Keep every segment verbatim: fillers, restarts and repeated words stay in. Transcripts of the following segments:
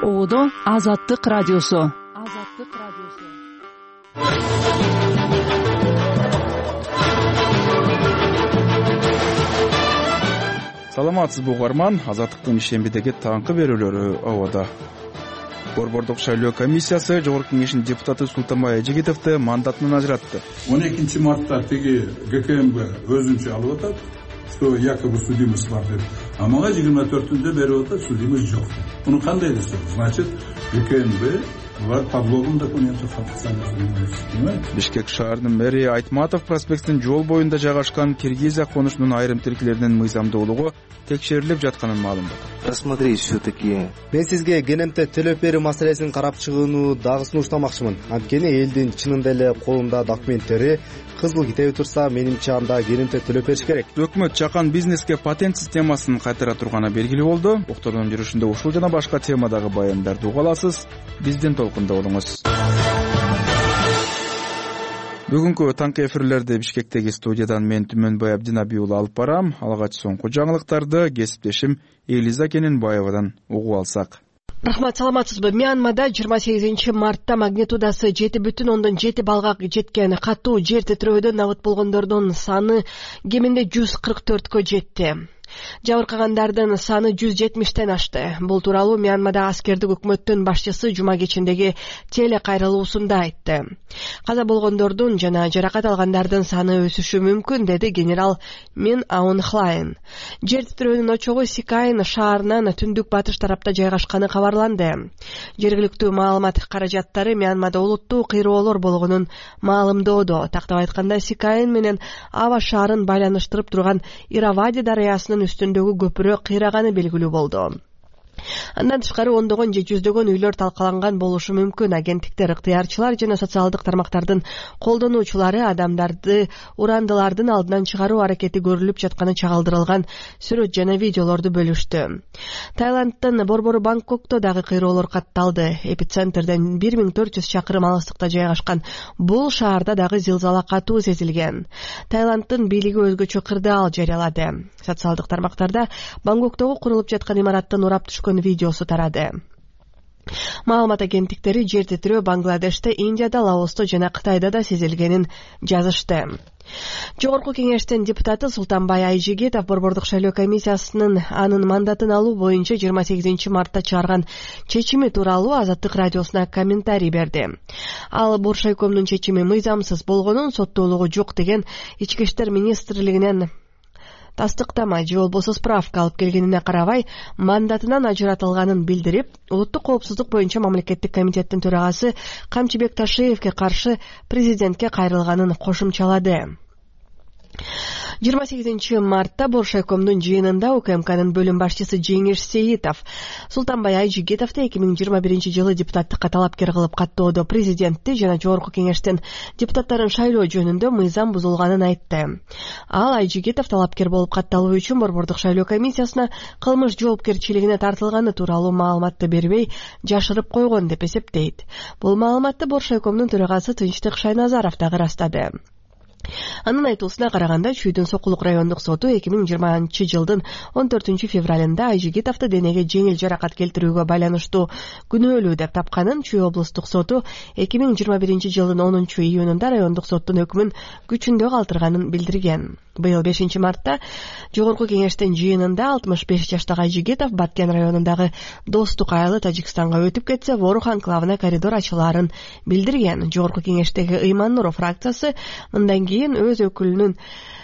Оодо Азаттык радиосу. Азаттык радиосу. Саламатсызбы угарман, Азаттыктын ишембидеги таңкы берүүлөрү абада. Борбордук шайлоо комиссиясы Жогорку Кеңештин депутаты Султанбай Айжигитовду мандатынан ажыратты. он экинчи мартта теги ГКМБ өзүнчө алып атат, что якобы судимость бар деп. А мага жыйырма төртүндө берип атат, судимость жок. Муну кандай десек, значит, ГКМБ булар подлогун документов фактически. Бишкек шаарынын мэри Айтматов проспектинин жол боюнда жайгашкан Киргизия конушунун айрым тиркилеринин мыйзамдуулугу текшерилип жатканын маалымдады. Рассмотреть все-таки. Мен сизге КНМТ төлөп берүү маселесин карап чыгууну дагы сунуштамакчымын. Анткени элдин чынында эле колунда документтери кызыл китеби турса, менимче анда КНМТ төлөп бериш керек. Өкмөт чакан бизнеске патент системасын кайтара турганы белгилүү болду. Октордун жүрүшүндө ушул жана башка темадагы баяндарды уга аласыз. Биздин толкунда болуңуз. Бүгүнкү таңкы эфирлерди Бишкектеги студиядан мен Түмөнбай Абдинабий уулу алып барам. Алгач соңку жаңылыктарды кесиптешим Элиза Кененбаевадан угуп алсак. Рахмат, саламатсызбы? Мьянмада жыйырма сегизинчи мартта магнитудасы жети бүтүн ондон жети баллга жеткен катуу жер титирөөдөн набыт болгондордун саны кеминде жүз кырк төрткө жетти. Жабыркагандардын саны жүз жетимиштен ашты. Бул тууралуу Мьянмада аскердик өкмөттүн башчысы жума кечиндеги теле кайрылуусунда айтты. Каза болгондордун жана жаракат алгандардын саны өсүшү мүмкүн, деди генерал Мин Аун Хлайн. Жер титирөөнүн очогу Сикайн шаарынан түндүк батыш тарапта жайгашканы кабарланды. Жергиликтүү маалымат каражаттары Мьянмада улуттуу кыйроолор болгонун маалымдоодо. Тактап айтканда, Сикайн менен Ава шаарын байланыштырып турган Иравади дарыясынын үстүндөгү көпүрө кыйраганы белгилүү болду. Андан тышкары ондогон же жүздөгөн үйлөр талкаланган болушу мүмкүн. Агенттиктер, ыктыярчылар жана социалдык тармактардын колдонуучулары адамдарды урандылардын алдынан чыгаруу аракети көрүлүп жатканы чагылдырылган сүрөт жана видеолорду бөлүштү. Таиланддын борбору Бангкокто дагы кыйроолор катталды. Эпицентрден бир миң төрт жүз чакырым алыстыкта жайгашкан бул шаарда дагы зилзала катуу сезилген. Таиланддын бийлиги өзгөчө кырдаал жарыялады. Социалдык тармактарда Бангкоктогу курулуп жаткан имараттан урап түшкөн видеосу тарады. Маалымат агенттиктери жер титирөө Бангладеште, Индияда, Лаосто жана Кытайда да сезилгенин жазышты. Жогорку Кеңештин депутаты Султанбай Айжигитов борбордук шайлоо комиссиясынын анын мандатын алуу боюнча жыйырма сегизинчи мартта чыгарган чечими тууралуу Азаттык радиосуна комментарий берди. Ал Боршайкомдун чечими мыйзамсыз болгонун, соттуулугу жок деген Ички иштер министрлигинен тастыктама же болбосо справка алып келгенине карабай мандатынан ажыратылганын билдирип, улуттук коопсуздук боюнча мамлекеттик комитеттин төрагасы Камчыбек Ташиевке каршы президентке кайрылганын кошумчалады. жыйырма сегизинчи мартта Боршайкомдун жыйынында УКМКнын бөлүм башчысы Жеңиш Сейитов Султанбай Айжигитовду эки миң жыйырма биринчи жылы депутаттыкка талапкер кылып каттоодо президентти жана Жогорку Кеңештин депутаттарын шайлоо жөнүндө мыйзам бузулганын айтты. Ал Айжигитов талапкер болуп катталуу үчүн борбордук шайлоо комиссиясына кылмыш жоопкерчилигине тартылганы тууралуу маалыматты бербей жашырып койгон деп эсептейт. Бул маалыматты Боршайкомдун төрагасы Тынчтык Шайназаров дагы ырастады. Анын айтуусуна караганда, Чүйдүн Сокулук райондук соту эки миң жыйырманчы жылдын он төртүнчү февралында Айжигитовду денеге жеңил жаракат келтирүүгө байланыштуу күнөөлүү деп тапканын, Чүй облустук соту эки миң жыйырма биринчи жылдын онунчу июнунда райондук соттун өкмүн күчүндө калтырганын билдирген. Быйыл бешинчи мартта Жогорку Кеңештин жыйынында алтымыш беш жаштагы Айжигитов Баткен районундагы Достук айылы Тажикстанга өтүп кетсе, Ворух анклавына коридор ачылаарын билдирген. Жогорку Кеңештеги Ыйман Нуров фракциясы мындан кийин өз өкүлүнүн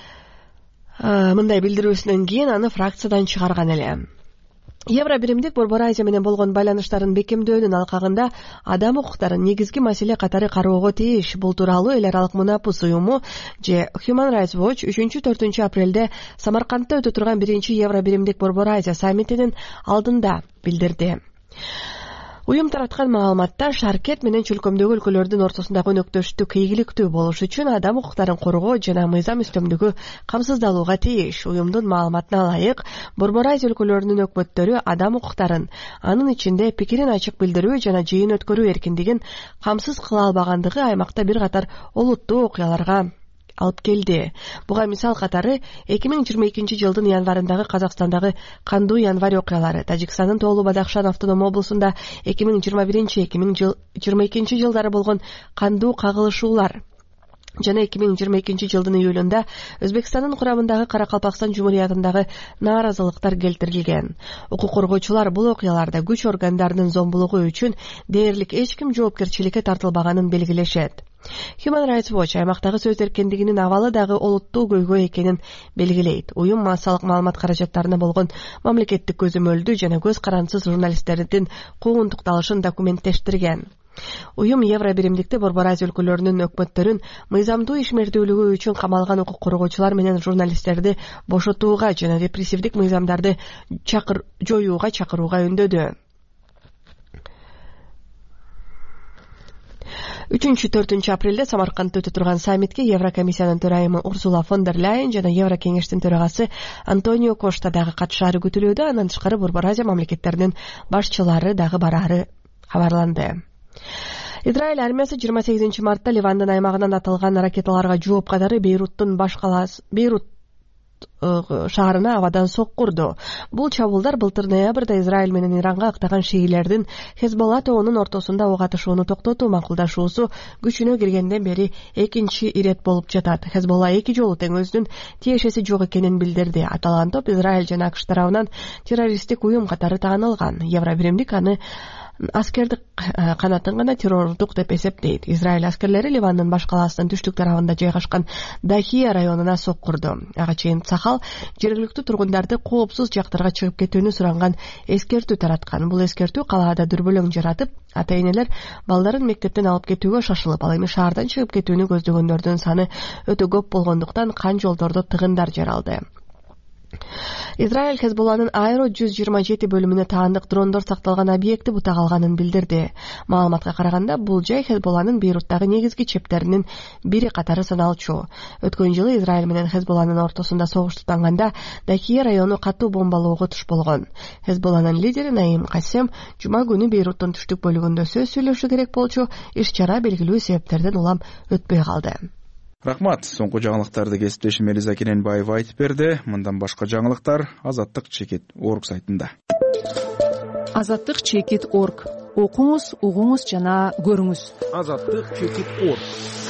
мындай билдирүүсүнөн кийин аны фракциядан чыгарган эле. Евро биримдик Борбор Азия менен болгон байланыштарын бекемдөөнүн алкагында адам укуктарын негизги маселе катары кароого тийиш. Бул тууралуу Эл аралык мунапус уюму же Human Rights Watch үчүнчү төртүнчү апрелде Самаркандта өтө турган биринчи Евро биримдик Борбор Азия саммитинин алдында билдирди. Уюм тараткан маалыматта Шаркет менен чөлкөмдөгү өлкөлөрдүн ортосундагы өнөктөштүк ийгиликтүү болуш үчүн адам укуктарын коргоо жана мыйзам үстөмдүгү камсыздалууга тийиш. Уюмдун маалыматына ылайык, Борбор Азия өлкөлөрүнүн өкмөттөрү адам укуктарын, анын ичинде пикирин ачык билдирүү жана жыйын өткөрүү эркиндигин камсыз кыла албагандыгы аймакта бир катар олуттуу окуяларга алып келди. Буга мисал катары эки миң жыйырма экинчи жылдын январындагы Казакстандагы кандуу январь окуялары, Тажикстандын Тоолуу Бадахшан автоном облусунда эки миң жыйырма биринчи эки миң жыйырма экинчи жылдары болгон кандуу кагылышуулар жана эки миң жыйырма экинчи жылдын июлунда Өзбекстандын курамындагы Каракалпакстан Жумуриятындагы нааразылыктар келтирилген. Укук коргоочулар бул окуяларда күч органдарынын зомбулугу үчүн дээрлик эч ким жоопкерчиликке тартылбаганын белгилешет. Human Rights Watch аймактагы сөз эркиндигинин абалы дагы олуттуу көйгөй экенин белгилейт. Уюм массалык маалымат каражаттарына болгон мамлекеттик көзөмөлдү жана көз карандысыз журналисттердин куугунтукталышын документтештирген. Уюм Евро биримдикте Борбор Азия өлкөлөрүнүн өкмөттөрүн мыйзамдуу ишмердүүлүгү үчүн камалган укук коргоочулар менен журналисттерди бошотууга жана репрессивдик мыйзамдарды чакыр жоюуга чакырууга үндөдү. үчүнчү төртүнчү апрелде Самаркандда өтө турган саммитке Еврокомиссиянын төрайымы Урсула фон дер Ляйен жана Еврокеңештин төрагасы Антонио Кошта дагы катышаары күтүлүүдө. Андан тышкары Борбор Азия мамлекеттеринин башчылары дагы бараары кабарланды. Израиль армиясы жыйырма сегизинчи мартта Ливандын аймагынан атылган ракеталарга жооп катары Бейруттун баш калаасы Бейрут шаарына абадан соккурду. Бул чабуулдар былтыр ноябрда Израиль менен Иранга актаган шиилердин Хезболла тобунун ортосунда ок атышууну токтотуу макулдашуусу күчүнө киргенден бери экинчи ирет болуп жатат. Хезболла эки жолу тең өзүнүн тиешеси жок экенин билдирди. Аталган топ Израиль жана АКШ тарабынан террористтик уюм катары таанылган. Евро биримдик аны аскердик канатын гана террордук деп эсептейт. Израиль аскерлери Ливандын баш калаасынын түштүк тарабында жайгашкан Дахия районуна соккурду. Ага чейин Сахал жергиликтүү тургундарды коопсуз жактарга чыгып кетүүнү суранган эскертүү тараткан. Бул эскертүү калаада дүрбөлөң жаратып, ата-энелер балдарын мектептен алып кетүүгө шашылып, ал эми шаардан чыгып кетүүнү көздөгөндөрдүн саны өтө көп болгондуктан кан жолдордо тыгындар жаралды. Израиль Хезболланын Аэро жүз жыйырма жети бөлүмүнө таандык дрондор сакталган объекти бута калганын билдирди. Маалыматка караганда, бул жай Хезболланын Бейруттагы негизги чептеринин бири катары саналчу. Өткөн жылы Израиль менен Хезболланын ортосунда согуш тутанганда Дахия району катуу бомбалоого туш болгон. Хезболланын лидери Наим Кассем жума күнү Бейруттун түштүк бөлүгүндө сөз сүйлөшү керек болчу, иш-чара белгилүү себептерден улам өтпөй калды. Рахмат. Соңку жаңылыктарды кесиптешим Элиза Кененбаева айтып берди. Мындан башка жаңылыктар Азаттык чекит орг сайтында. Азаттык чекит орг. Окуңуз, угуңуз жана көрүңүз. Азаттык чекит орг.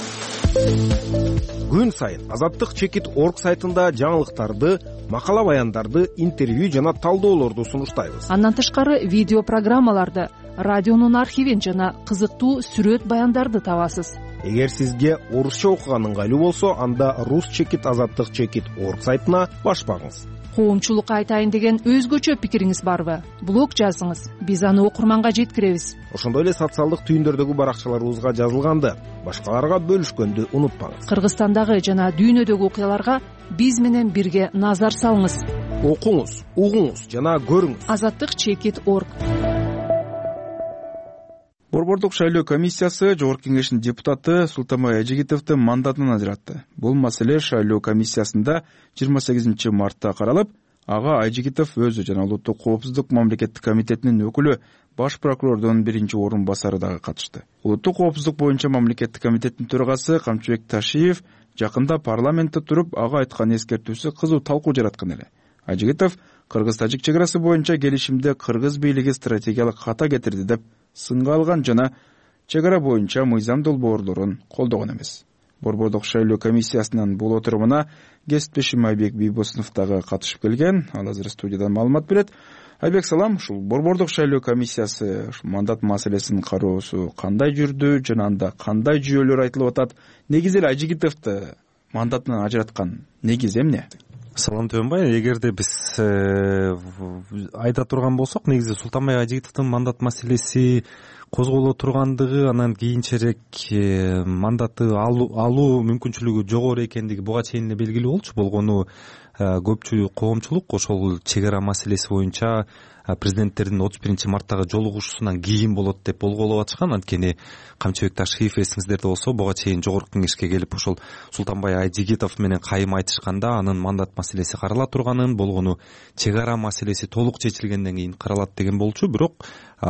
Күн сайын Азаттык чекит орг сайтында жаңылыктарды, макала баяндарды, интервью жана талдоолорду сунуштайбыз. Андан тышкары видео программаларды, радионун архивин жана кызыктуу сүрөт баяндарды табасыз. Эгер сизге орусча окуган ыңгайлуу болсо, анда рус чекит азаттык чекит орг сайтына башпагыңыз. Коомчулукка айтайын деген өзгөчө пикириңиз барбы? Блог жазыңыз, биз аны окурманга жеткиребиз. Ошондой эле социалдык түйүндөрдөгү баракчаларыбызга жазылганды, башкаларга бөлүшкөндү унутпаңыз. Кыргызстандагы жана дүйнөдөгү окуяларга биз менен бирге назар салыңыз. Окуңуз, угуңуз жана көрүңүз. Азаттык чекит орг. Борбордук шайлоо комиссиясы Жогорку Кеңештин депутаты Султанбай Ажигитовду мандатынан ажыратты. Бул маселе шайлоо комиссиясында жыйырма сегизинчи мартта каралып, ага Ажигитов өзү жана Улуттук коопсуздук мамлекеттик комитетинин өкүлү баш прокурордун биринчи орун басары дагы катышты. Улуттук коопсуздук боюнча мамлекеттик комитеттин төрагасы Камчыбек Ташиев жакында парламентте туруп ага айткан эскертүүсү кызуу талкуу жараткан эле. Ажигитов Кыргыз-Тажик чек арасы боюнча келишимде кыргыз бийлиги стратегиялык хата кетирди деп сынга алган жана чек ара боюнча мыйзам долбоорлорун колдогон эмес. Борбордук шайлоо комиссиясынын бул отурумуна кесиптешим Айбек Бийбосунов дагы катышып келген. Ал азыр студиядан маалымат берет. Айбек, салам. Ушул борбордук шайлоо комиссиясы ушу мандат маселесин кароосу кандай жүрдү жана анда кандай жүйөлөр айтылып атат? Негизи эле Ажигитовду мандатынан ажыраткан негиз эмне? Салам Төөнбай, эгерде биз айта турган болсок, негизи Султанбай Ажигитовдун мандат маселеси козголо тургандыгы, анан кийинчерээк мандатты алуу мүмкүнчүлүгү жогору экендиги буга чейин эле белгилүү болчу. Болгону көпчүлүк коомчулук ошол чек ара маселеси боюнча президенттердин отуз биринчи марттагы жолугушуусунан кийин болот деп болголоп атышкан. Анткени Камчыбек Ташиев эсиңиздерде болсо буга чейин жогорку кеңешке келип ошол Султанбай Айжигитов менен кайым айтышканда анын мандат маселеси карала турганын, болгону чек ара маселеси толук чечилгенден кийин каралат деген болчу. Бирок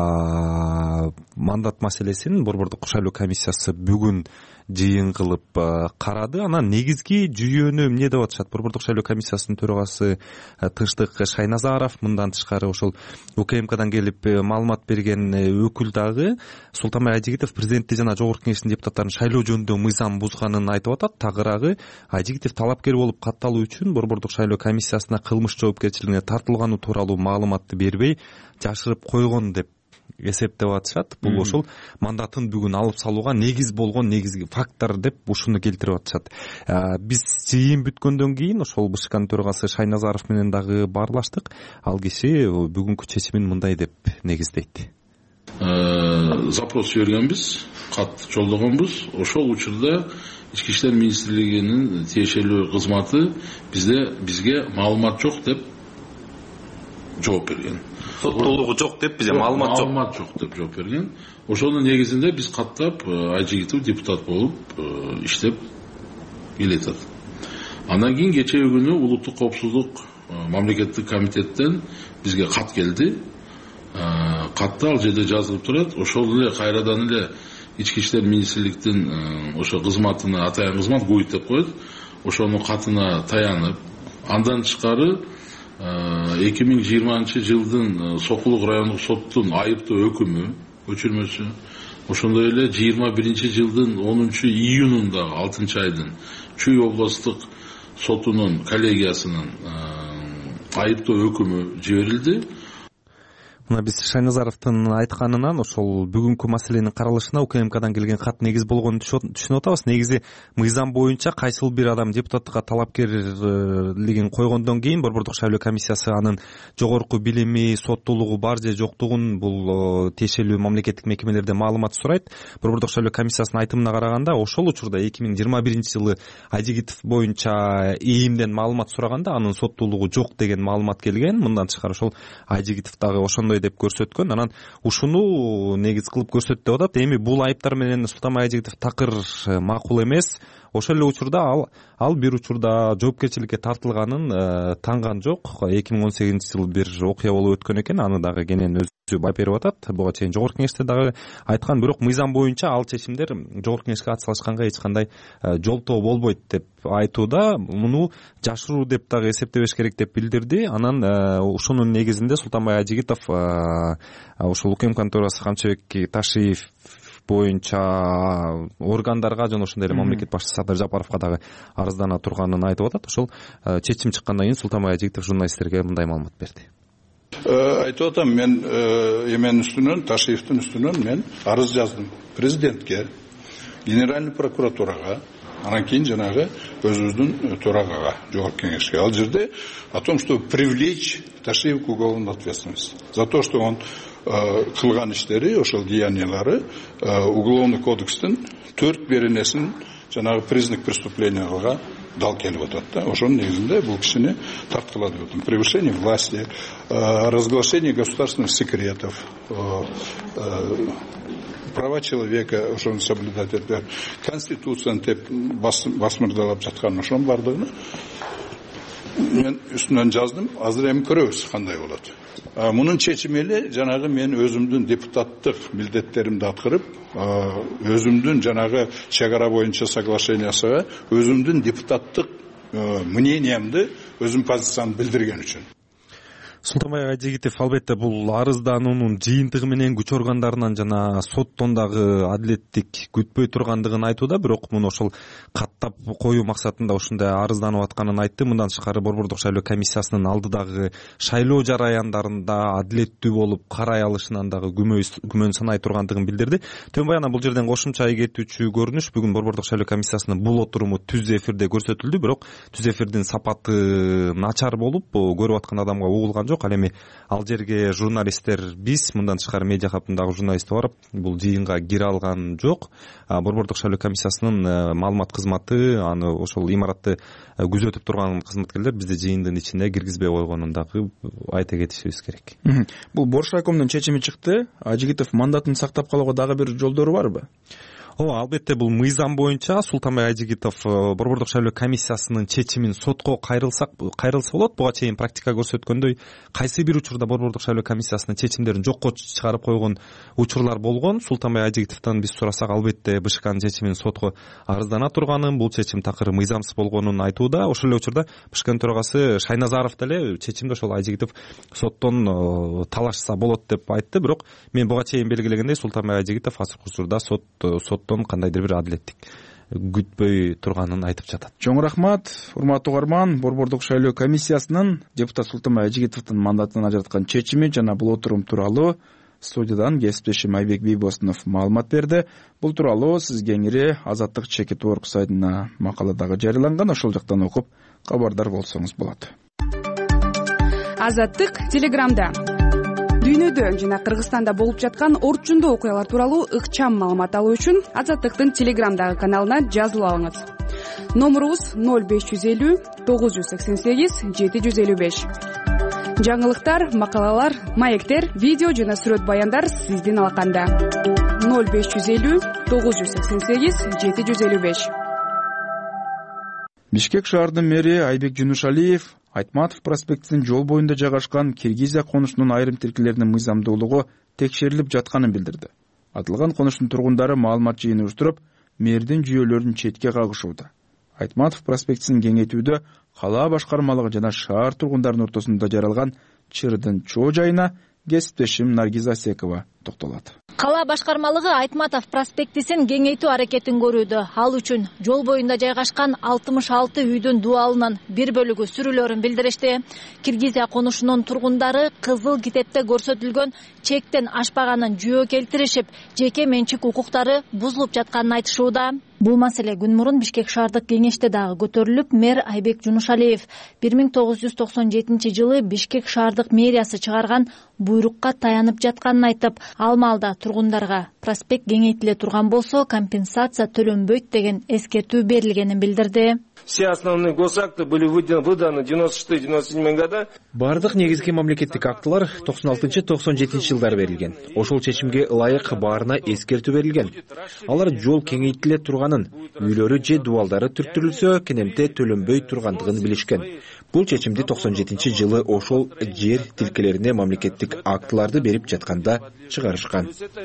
мандат маселесин Борбордук шайлоо комиссиясы бүгүн жыйын кылып карады. Анан негизги жүйөнү эмне деп атышат? Борбордук шайлоо комиссиясынын төрагасы Тынчтык Шайназаров, мындан тышкары ошол УКМКдан келип маалымат берген өкүл дагы Султанбай Айжигитов президентти жана жогорку кеңештин депутаттарын шайлоо жөнүндө мыйзам бузганын айтып атат. Тагыраагы Айжигитов талапкер болуп катталуу үчүн Борбордук шайлоо комиссиясына кылмыш жоопкерчилигине тартылганы тууралуу маалыматты бербей жашырып койгон деп эсептеп атышат. Бул ошол мандатын бүгүн алып салууга негиз болгон негизги фактор деп ушуну келтирип атышат. Биз жыйын бүткөндөн кийин ошол БШКнын төрагасы Шайназаров менен дагы баарлаштык. Ал киши бүгүнкү чечимин мындай деп негиздейт. Запрос жибергенбиз, кат жолдогонбуз. Ошол учурда Ички иштер министрлигинин тиешелүү кызматы бизде бизге маалымат жок деп жооп берген. Соттуулугу жок деп бизге маалымат жок. Маалымат жок деп жооп берген. Ошонун негизинде биз каттап Айжигитов депутат болуп иштеп келатат. Андан кийин кечээ күнү улуттук коопсуздук мамлекеттик комитеттен бизге кат келди. Катта ал жерде жазылып турат. Ошол эле кайрадан эле Ички иштер министрликтин ошо кызматына атайын кызмат ГУИД деп коет. Ошонун катына таянып, андан тышкары эки миң жыйырманчы жылдын Сокулук райондук соттун айыптоо өкүмү көчүрмөсү, ошондой эле жыйырма биринчи жылдын онунчу июнунда алтынчы айдын Чүй областтык сотунун коллегиясынын айыптоо өкүмү жиберилди. Мына биз Шайназаровдун айтканынан ошол бүгүнкү маселенин каралышына УКМКдан келген кат негиз болгонун түшүнүп атабыз. Негизи мыйзам боюнча кайсыл бир адам депутаттыкка талапкерлигин койгондон кийин Борбордук шайлоо комиссиясы анын жогорку билими, соттуулугу бар же жоктугун бул тиешелүү мамлекеттик мекемелерде маалымат сурайт. Борбордук шайлоо комиссиясынын айтымына караганда ошол учурда эки миң жыйырма биринчи жылы Айжигитов боюнча ИИМден маалымат сураганда анын соттуулугу жок деген маалымат келген. Мындан тышкары ошол Айжигитов дагы ошондой деп көрсөткөн. Анан ушуну негиз кылып көрсөт деп атат. Эми бул айыптар менен Султанбай Айжигитов такыр макул эмес. Ошол эле учурда ал ал бир учурда жоопкерчиликке тартылганын танган жок. эки миң он сегизинчи жылы бир окуя болуп өткөн экен. Аны дагы кенен өзү байып берип атат. Буга чейин жогорку кеңеште дагы айткан, бирок мыйзам боюнча ал чечимдер жогорку кеңешке атсалышканга эч кандай жолтоо болбойт деп айтууда. Муну жашыруу деп дагы эсептебеш керек деп билдирди. Анан ушунун негизинде Султанбай Айжигитов ошол УКМКнын төрагасы Камчыбек Ташиев боюнча органдарга жана ошондой эле мамлекет башчысы Садыр Жапаровго дагы арыздана турганын айтып атат. Ошол чечим чыккандан кийин Султанбай Айжигитов журналисттерге мындай маалымат берди. Айтып атам, мен эменин үстүнөн, Ташиевдин үстүнөн мен арыз жаздым президентке, генеральный прокуратурага, анан кийин жанагы өзүбүздүн төрагага, жогорку кеңешке. Ал жерде о том, что привлечь Ташиева к уголовной ответственности за то, что он кылган иштери, ошол деяниялары уголовный кодекстин төрт беренесин жанагы признак преступленияларга дал келип атат да. Ошонун негизинде бул кишини тарткылады деп атам. Превышение власти, разглашение государственных секретов, права человека ошону соблюдать этпер, конституцияны теп басмырдалап жаткан ошонун бардыгына мен үстүнөн жаздым. Азыр эми көрөбүз кандай болот. Мунун чечими эле жанагы мен өзүмдүн депутаттык милдеттеримди аткарып, өзүмдүн жанагы чек ара боюнча соглашениясына өзүмдүн депутаттык мнениямды, өзүм позициямды билдирген үчүн. Султанбай Айжигитов албетте бул арыздануунун жыйынтыгы менен күч органдарынан жана соттон дагы адилеттик күтпөй тургандыгын айтууда. Бирок муну ошол каттап коюу максатында ушундай арызданып атканын айтты. Мындан тышкары Борбордук шайлоо комиссиясынын алдыдагы шайлоо жараяндарында адилеттүү болуп карай алышынан дагы күмөн санай тургандыгын билдирди. Төнбай анан бул жерден кошумча кетүүчү көрүнүш, бүгүн Борбордук шайлоо комиссиясынын бул отуруму түз эфирде көрсөтүлдү. Бирок түз эфирдин сапаты начар болуп, көрүп аткан адамга угулган жок. Ал эми ал жерге журналисттер биз мындан тышкары медиа хабындагы журналисттер барып бул жыйынга кире алган жок. Борбордук шайлоо комиссиясынын маалымат кызматы аны ошол имаратты күзөтүп турган кызматкерлер бизди жыйындын ичине киргизбей койгонун дагы айта кетишибиз керек. Бул Бош райкомдун чечими чыкты. Ажигитов мандатын сактап калууга дагы бир жолдору барбы? Ооба, албетте бул мыйзам боюнча Султанбай Ажигитов борбордук шайлоо комиссиясынын чечимин сотко кайрылсак кайрылса болот. Буга чейин практика көрсөткөндөй кайсы бир учурда борбордук шайлоо комиссиясынын чечимдерин жокко чыгарып койгон учурлар болгон. Султанбай Ажигитовдон биз сурасак, албетте БШКнын чечимин сотко арыздана турганын, бул чечим такыр мыйзамсыз болгонун айтууда. Ошол эле учурда БШКнын төрагасы Шайназаров деле чечимди ошол Ажигитов соттон талашса болот деп айтты. Бирок мен буга чейин белгилегендей Султанбай Ажигитов азыркы учурда сот соттон кандайдыр бир адилеттик күтпөй турганын айтып жатат. Чоң рахмат, урматтуу угарман. Борбордук шайлоо комиссиясынын депутат Султанбай Ажигитовдун мандатын ажыраткан чечими жана бул отурум тууралуу студиядан кесиптешим Айбек Бийбосунов маалымат берди. Бул тууралуу сиз кеңири Азаттык чекит точка орг сайтына макаладагы жарыяланган, ошол жактан окуп кабардар болсоңуз болот. Азаттык телеграмда дүйнөдө жана Кыргызстанда болуп жаткан орчундуу окуялар тууралуу ыкчам маалымат алуу үчүн Азаттыктын телеграмдагы каналына жазылып алыңыз. Номурубуз ноль беш жүз элүү тогуз жүз сексен сегиз жети жүз элүү беш. Жаңылыктар, макалалар, маектер, видео жана сүрөт баяндар сиздин алаканда. ноль беш жүз элүү тогуз жүз сексен сегиз жети жүз элүү беш. Бишкек шаарынын мэри Айбек Жунушалиев Айтматов проспектинин жол боюнда жайгашкан Киргизия конушунун айрым тилкелеринин мыйзамдуулугу текшерилип жатканын билдирди. Атылган конуштун тургундары маалымат жыйын уюштуруп, мэрдин жүйөлөрүн четке кагышууда. Айтматов проспектисин кеңейтүүдө кала башкармалыгы жана шаар тургундарынын ортосунда жаралган чырдын чоо жайына кесиптешим Наргиза Секова токтолот. Кала башкармалыгы Айтматов проспектисин кеңейтүү аракетин көрүүдө. Ал үчүн жол боюнда жайгашкан алтымыш алты үйдүн дубалынын бир бөлүгү сүрүлөрүн билдиришти. Киргизия конушунун тургундары кызыл китепте көрсөтүлгөн чектен ашпаганын жөө келтиришип, жеке менчик укуктары бузулуп жатканын айтышууда. Бул маселе күн мурун Бишкек шаардык кеңеште дагы көтөрүлүп, мэр Айбек Жунушалиев бир миң тогуз жүз токсон жетинчи жылы Бишкек шаардык мэриясы чыгарган буйрукка таянып жатканын айтып, ал маалда тургундарга проспект кеңейтиле турган болсо компенсация төлөнбөйт деген эскертүү берилгенин билдирди. Все основные госакты были выданы в девяносто шестой — девяносто седьмой года. Бардык негизги мамлекеттик актылар токсон алтынчы — токсон жетинчи жылдары берилген. Ошол чечимге ылайык баарына эскертүү берилген. Алар жол кеңейтиле турганын, үйлөрү же дубалдары түрттүрүлсө, кенемте төлөнбөй тургандыгын билишкен. Бул чечимди токсон жетинчи жылы ошол жер тилкелерине мамлекеттик актыларды берип жатканда чыгарышкан.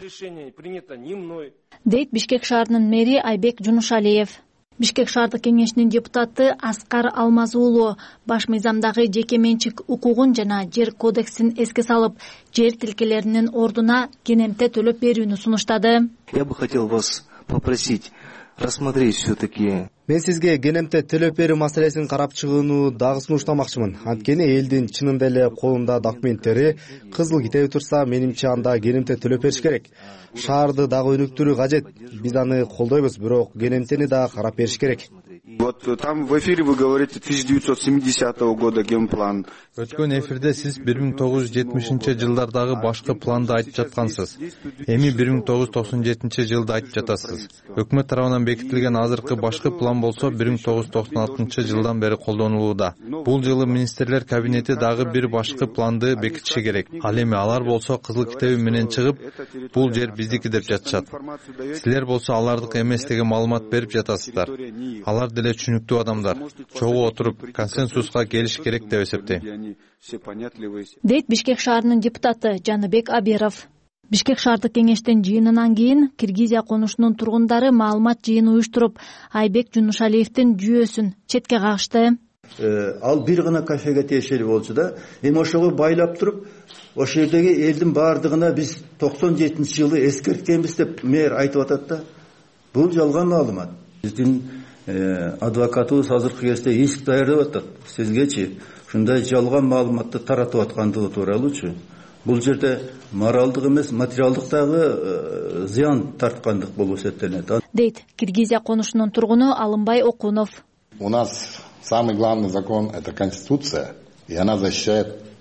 Дейт Бишкек шаарынын мэри Айбек Жунушалиев. Бишкек шаардык кеңешинин депутаты Аскар Алмазуулу баш мыйзамдагы жеке менчик укугун жана жер кодексин эске салып, жер тилкелеринин ордуна кенемте төлөп берүүнү сунуштады. Я бы хотел вас попросить рассмотреть все-таки. Мен сизге кенемте төлөп берүү маселесин карап чыгууну дагы сунуштамакчымын. Анткени элдин чынында эле колунда документтери кызыл китеби турса, менимче анда кенемте төлөп бериш керек. Шаарды дагы өнүктүрүү кажет. Биз аны колдойбуз, бирок кенемтени дагы карап бериш керек. Вот там в эфире вы говорите тысяча девятьсот семидесятого года генплан. Өткөн эфирде сиз бир миң тогуз жүз жетимишинчи жылдардагы башкы планды айтып жаткансыз. Эми бир миң тогуз жүз токсон жетинчи жылды айтып жатасыз. Өкмөт тарабынан бекитилген азыркы башкы план болсо бир миң тогуз жүз токсон алтынчы жылдан бери колдонулууда. Бул жылы министрлер кабинети дагы бир башкы планды бекитиши керек. Ал эми алар болсо кызыл китеби менен чыгып, бул жер биздики деп жатышат. Силер болсо алардык эмес деген маалымат берип жатасыздар. Алар деле түшүнүктүү адамдар. Чогуу отуруп консенсуска келиш керек деп эсептейм. Дейт Бишкек шаарынын депутаты Жаныбек Аберов. Бишкек шаардык кеңештин жыйынынан кийин Киргизия конушунун тургундары маалымат жыйыны уюштуруп, Айбек Жунушалиевдин жүйөсүн четке кагышты. Ал бир гана кафеге тиешелүү болчу да, эми ошого байлап туруп, ошол жердеги элдин баардыгына биз токсон жетинчи жылы эскерткенбиз деп мэр айтып атат да. Бул жалган маалымат. Биздин адвокатыбыз азыркы кезде иск даярдап атат. Сизгечи ушундай жалган маалыматты таратып аткандыгы тууралуучу. Бул жерде моралдык эмес, материалдык дагы зыян тарткандык болуп эсептелет. Дейт Киргизия конушунун тургуну Алымбай Окунов. У нас самый главный закон — это Конституция, и она защищает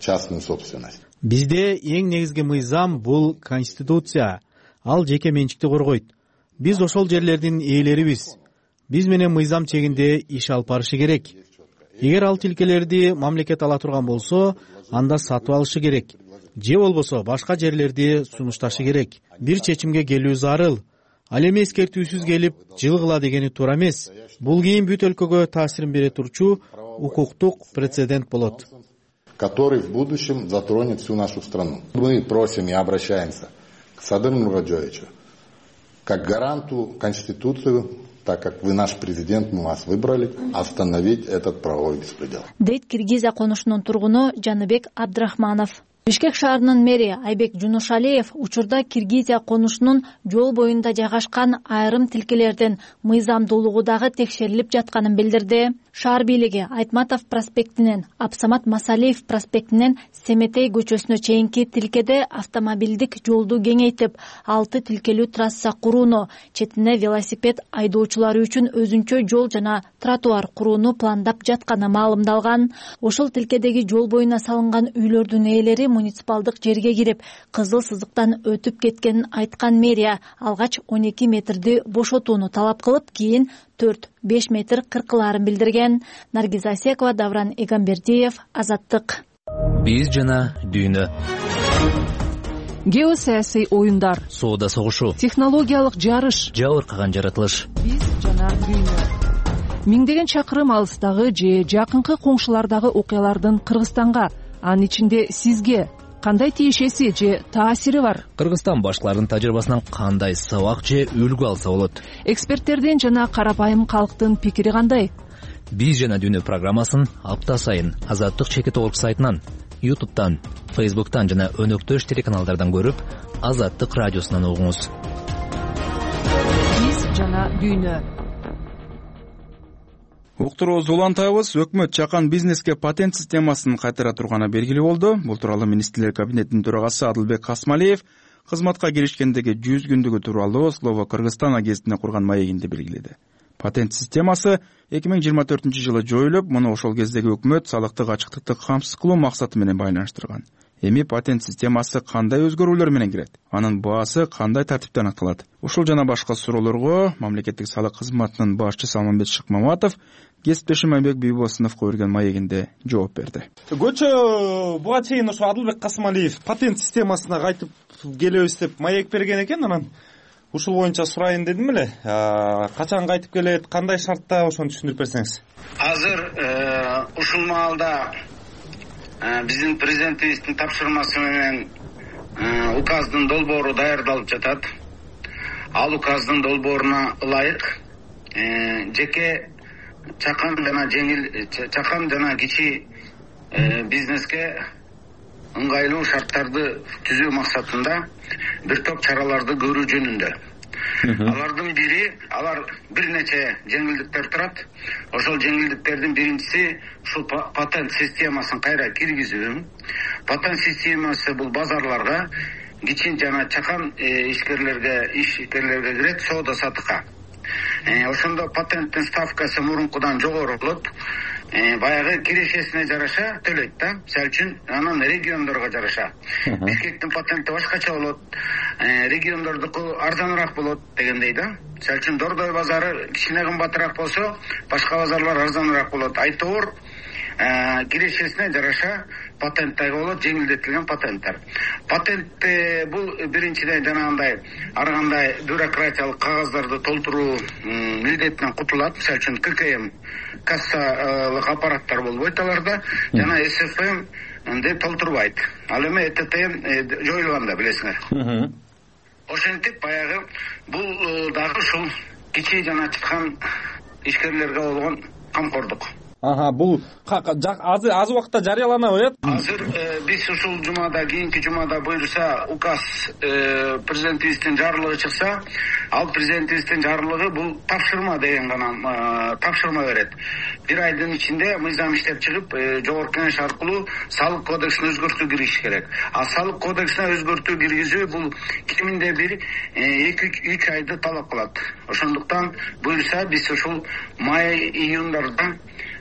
частную собственность. Бизде эң негизги мыйзам бул конституция. Ал жеке менчикти коргойт. Биз ошол жерлердин ээлерибиз. Биз менен мыйзам чегинде иш алып барышы керек. Эгер ал тилкелерди мамлекет ала турган болсо, анда сатып алышы керек. Же болбосо башка жерлерди сунушташы керек. Бир чечимге келүү зарыл. Ал эми эскертүүсүз келип, жылгыла дегени туура эмес. Бул кийин бүт өлкөгө таасирин бере турчу укуктук прецедент болот, который в будущем затронет всю нашу страну. Мы просим и обращаемся к Садыру Нургаджоевичу, как гаранту Конституцию, так как вы наш президент, мы вас выбрали, остановить этот правовой беспредел. Дейт Киргизия конушунун тургуну Жаныбек Абдрахманов. Бишкек шаарынын мэри Айбек Жунушалиев учурда Киргизия конушунун жол боюнда жайгашкан айрым тилкелердин мыйзамдуулугу дагы текшерилип жатканын билдирди. Шаар бийлиги Айтматов проспектинен Абсамат Масалиев проспектинен Семетей көчөсүнө чейинки тилкеде автомобилдик жолду кеңейтип, алты тилкелүү трасса курууну, четине велосипед айдоочулары үчүн өзүнчө жол жана тротуар курууну пландап жатканы маалымдалган. Ошол тилкедеги жол боюна салынган үйлөрдүн ээлери муниципалдык жерге кирип, кызыл сызыктан өтүп кеткенин айткан мэрия алгач он эки метрди бошотууну талап кылып, кийин төрт беш метр кыркылаарын билдирген. Наргиз Асекова, Давран Эгамбердиев, Азаттык. Биз жана дүйнө. Геосаясий оюндар, соода согушу, технологиялык жарыш, жабыркаган жаратылыш. Биз жана дүйнө. Миңдеген чакырым алыстагы же жакынкы коңшулардагы окуялардын Кыргызстанга, анын ичинде сизге кандай тиешеси же таасири бар? Кыргызстан башкаларынын тажрыйбасынан кандай сабак же үлгү алса болот? Эксперттердин жана карапайым калктын пикири кандай? Биз жана дүйнө программасын апта сайын Азаттык чекит орг сайтынан, ютубтан, фейсбуктан жана өнөктөш телеканалдардан көрүп, Азаттык радиосунан угуңуз. Биз жана дүйнө. Уктурубузду улантабыз. Өкмөт чакан бизнеске патент системасын кайтара турганы белгилүү болду. Бул тууралуу министрлер кабинетинин төрагасы Адылбек Касмалиев кызматка киришкендеги жүз күндүгү тууралуу Слово Кыргызстан агенттигине курган маегинде белгиледи. Патент системасы эки миң жыйырма төртүнчү жылы жоюлуп, муну ошол кездеги өкмөт салыктык ачыктыкты камсыз кылуу максаты менен байланыштырган. Эми патент системасы кандай өзгөрүүлөр менен кирет? Анын баасы кандай тартипте аныкталат? Ушул жана башка суроолорго мамлекеттик салык кызматынын башчысы Алмамбет Шыкмаматов кесиптешим Айбек Бийбосуновго берген маегинде жооп берди. Көчө буга чейин ошо Адылбек Касмалиев патент системасына кайтып келебиз деп маек берген экен. Анан ушул боюнча сурайын дедим эле. Качан кайтып келет, кандай шартта, ошону түшүндүрүп берсеңиз. Азыр ушул маалда биздин президентибиздин тапшырмасы менен указдын долбоору даярдалып жатат. Ал указдын долбооруна ылайык жеке чакан жана жеңил чакан жана кичи бизнеске ыңгайлуу шарттарды түзүү максатында бир топ чараларды көрүү жөнүндө. Алардын бири, алар бир нече жеңилдиктер турат. Ошол жеңилдиктердин биринчиси ушул патент системасын кайра киргизүү. Патент системасы бул базарларга, кичи жана чакан ишкерлерге, ишкерлерге кирет, соода сатыкка. Ошондо патенттин ставкасы мурункудан жогору болот. Баягы кирешесине жараша төлөйт да. Мисалы үчүн анан региондорго жараша. Бишкектин патенти башкача болот, региондордуку арзаныраак болот дегендей да. Мисалы үчүн Дордой базары кичине кымбатыраак болсо, башка базарлар арзаныраак болот. Айтор кирешесине жараша патенттер болот, жеңилдетилген патенттер. Патент бул биринчиден жанагындай ар кандай бюрократиялык кагаздарды толтуруу милдетинен кутулат. Мисалы үчүн ка ка эм кассалык аппараттар болбойт аларда, жана эс эф эмди толтурбайт. Ал эми э тэ тэ эм жоюлганда билесиңер. Ошентип баягы бул дагы ушул кичи жана чыккан ишкерлерге болгон камкордук. Ага, бул азыр аз убакытта жарыяланабы, э? Азыр биз ушул жумада, кийинки жумада буйруса, указ президентибиздин жарлыгы чыкса, ал президентибиздин жарлыгы бул тапшырма деген гана тапшырма берет. Бир айдын ичинде мыйзам иштеп чыгып, жогорку кеңеш аркылуу салык кодексине өзгөртүү киргизиш керек. А салык кодексине өзгөртүү киргизүү бул кеминде бир эки үч айды талап кылат. Ошондуктан буйруса биз ушул май июндарда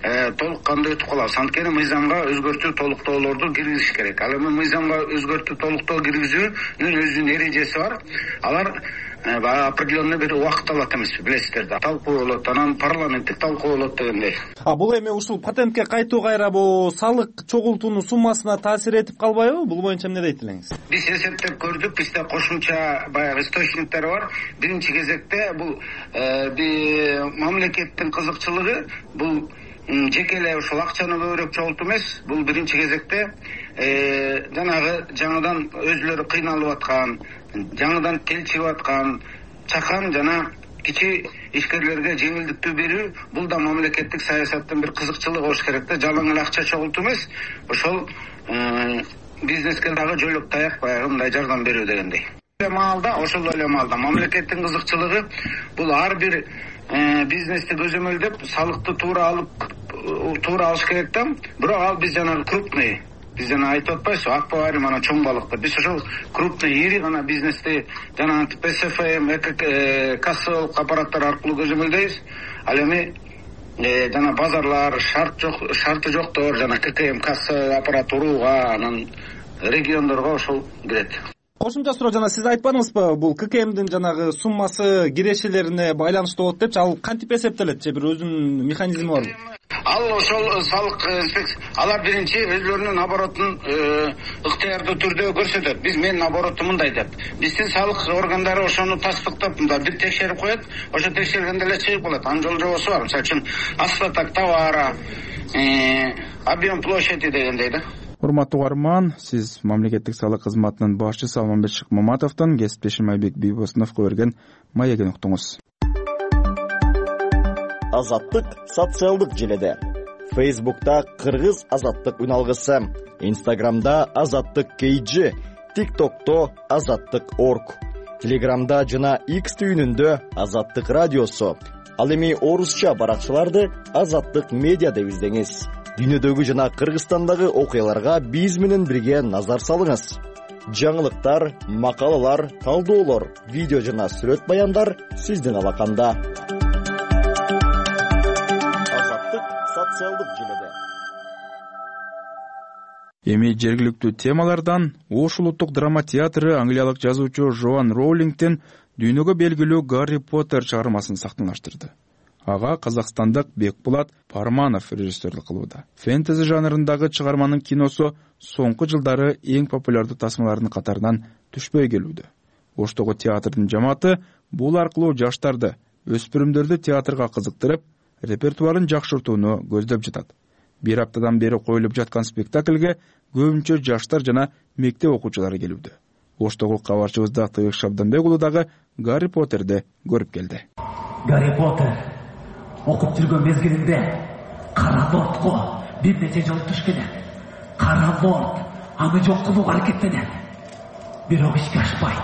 толук кандуу өтүп калабыз. Анткени мыйзамга өзгөртүү толуктоолорду киргизиш керек. Ал эми мыйзамга өзгөртүү толуктоо киргизүүнүн өзүнүн эрежеси бар. Алар определенный бир убакыт алат эмеспи, билесиздер да. Талкуу болот, анан парламенттик талкуу болот дегендей. А бул эми ушул патентке кайтуу кайра бул салык чогултуунун суммасына таасир этип калбайбы? Бул боюнча эмне дейт элеңиз? Биз эсептеп көрдүк, бизде кошумча баягы источниктер бар. Биринчи кезекте бул мамлекеттин кызыкчылыгы бул жеке эле ушул акчаны көбүрөөк чогултуу эмес, бул биринчи кезекте жанагы жаңыдан өзүлөрү кыйналып аткан, жаңыдан телчигип аткан чакан жана кичи ишкерлерге жеңилдиктүү берүү, бул да мамлекеттик саясаттын бир кызыкчылыгы болуш керек да. Жалаң эле акча чогултуу эмес, ошол бизнеске дагы жөлөк таяк баягы мындай жардам берүү дегендей. Маалда, ошол эле маалда мамлекеттин кызыкчылыгы бул ар бир бизнести көзөмөлдөп, салыкты туура алып, туура алыш керек да. Бирок ал биз жанагы крупный, биз жана айтып атпайбызбы, акбари мана чоң балыкты. Биз ошол крупный, ири гана бизнести жана пэ эс эф эм, кассалык аппараттар аркылуу көзөмөлдөйбүз. Ал эми жана базарлар, шарт жок, шарты жоктор, жана ка ка эм касса аппарат урууга, анан региондорго ошол кирет. Кошумча суроо, жана сиз айтпадыңызбы, бул ка ка эмдин жанагы суммасы кирешелерине байланыштуу болот депчи, ал кантип эсептелет же, бир өзүнүн механизми барбы? Ал ошол салык инспекция, алар биринчи өзлөрүнүн оборотун ыктыярдуу түрдө көрсөтөт. Биз менин оборотум мындай деп. Биздин салык органдары ошону тастыктап, мындай бир текшерип коет, ошо текшергенде эле чыгып калат. Анын жол жобосу бар. Мисалы үчүн остаток товара, объем площади дегендей да. Урматтуу угарман, сиз мамлекеттик салык кызматынын башчысы Алмамбет Шыкмаматовдон кесиптешим Айбек Бийбосуновго берген маегин уктуңуз. Азаттык социалдык желеде. Фейсбукта Кыргыз азаттык үналгысы, Инстаграмда Азаттык кей джи, ТикТокто Азаттык точка орг, Телеграмда жана X түйүнүндө Азаттык радиосу. Ал эми орусча баракчаларды Азаттык медиа деп издеңиз. Дүйнөдөгү жана Кыргызстандагы окуяларга биз менен бирге назар салыңыз. Жаңылыктар, макалалар, талдоолор, видео жана сүрөт баяндар сиздин алаканда. Азаттык социалдык желеде. Эми жергиликтүү темалардан Ош улуттук драма театры англиялык жазуучу Жоан Роулингдин дүйнөгө белгилүү Гарри Поттер чыгармасын сахналаштырды. Ага казакстандык Бекбулат Парманов режиссерлик кылууда. Фэнтези жанрындагы чыгарманын киносу соңку жылдары эң популярдуу тасмалардын катарынан түшпөй келүүдө. Оштогу театрдын жамааты бул аркылуу жаштарды, өспүрүмдөрдү театрга кызыктырып, репертуарын жакшыртууну көздөп жатат. Бир аптадан бери коюлуп жаткан спектакльге көбүнчө жаштар жана мектеп окуучулары келүүдө. Оштогу кабарчыбыз Тыйык Шабданбек уулу дагы Гарри Поттерди көрүп келди. Гарри Поттер окуп жүргөн мезгилинде Кара Лордго бир нече жолу түшкөн. Кара Лорд аны жок кылууга аракеттенет, бирок ишке ашпайт.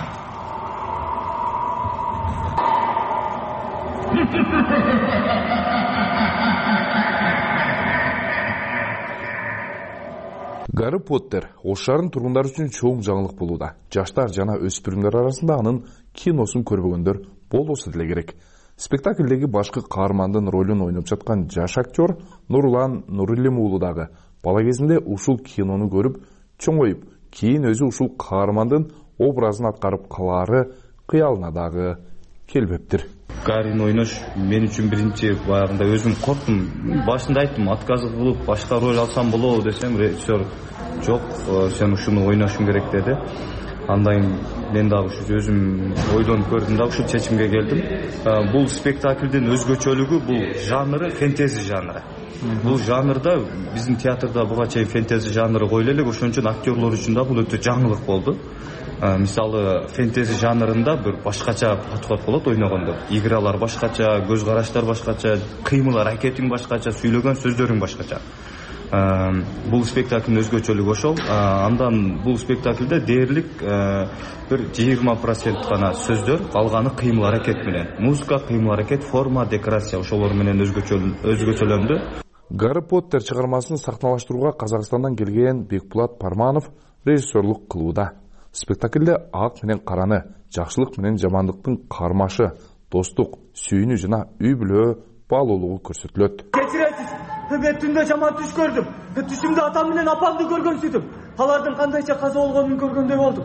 Гарри Поттер Ош шаарынын тургундары үчүн чоң жаңылык болууда. Жаштар жана өспүрүмдөр арасында анын киносун көрбөгөндөр болбосо деле керек. Спектаклдеги башкы каармандын ролун ойноп жаткан жаш актер Нурлан Нурилим уулу дагы бала кезинде ушул кинону көрүп, чоңоюп, кийин өзү ушул каармандын образын аткарып калаары кыялына дагы келбептир. Гаррини ойнош мен үчүн биринчи баягындай өзүм корктум. Башында айттым, отказ кылып башка роль алсам болобу десем, режиссер жок, сен ушуну ойношуң керек деди. Андан мен дагы ушу өзүм ойдонуп көрдүм да ушул чечимге келдим. Бул спектаклдин өзгөчөлүгү бул жанры фэнтези жанры. Бул жанрда биздин театрда буга чейин фэнтези жанры коюла элек, ошон үчүн актерлор үчүн да бул өтө жаңылык болду. Мисалы фэнтези жанрында бир башкача подход болот ойногондо. Игралар башкача, көз караштар башкача, кыймыл аракетиң башкача, сүйлөгөн сөздөрүң башкача. Бул спектаклдин өзгөчөлүгү ошол. Андан бул спектаклде дээрлик бир жыйырма процент гана сөздөр, калганы кыймыл аракет менен. Музыка, кыймыл аракет, форма, декорация ошолор менен өзгөчөлөндү. Гарри Поттер чыгармасын сахналаштырууга Казакстандан келген Бекбулат Парманов режиссерлук кылууда. Спектаклде ак менен караны, жакшылык менен жамандыктын кармашы, достук, сүйүүнү жана үй бүлө баалуулугу көрсөтүлөт. Кечиресиз, мен түндө жаман түш көрдүм. Түшүмдө атам менен апамды көргөн сөйдүм. Алардын кандайча каза болгонун көргөндөй болдум.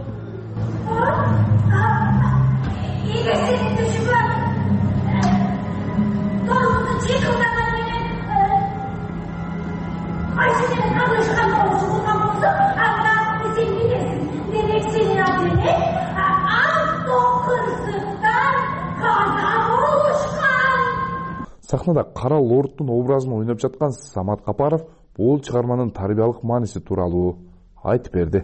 Эгер сенин түшүңө тоғызынчы жылдардан менен Айшенен кагылышкан болушу болгон болсо, анда сен билесиң, демек сенин атыңы автокырсыктан каза болушкан. Сахнада Кара Лордтун образын ойноп жаткан Самат Капаров бул чыгарманын тарбиялык мааниси тууралуу айтып берди.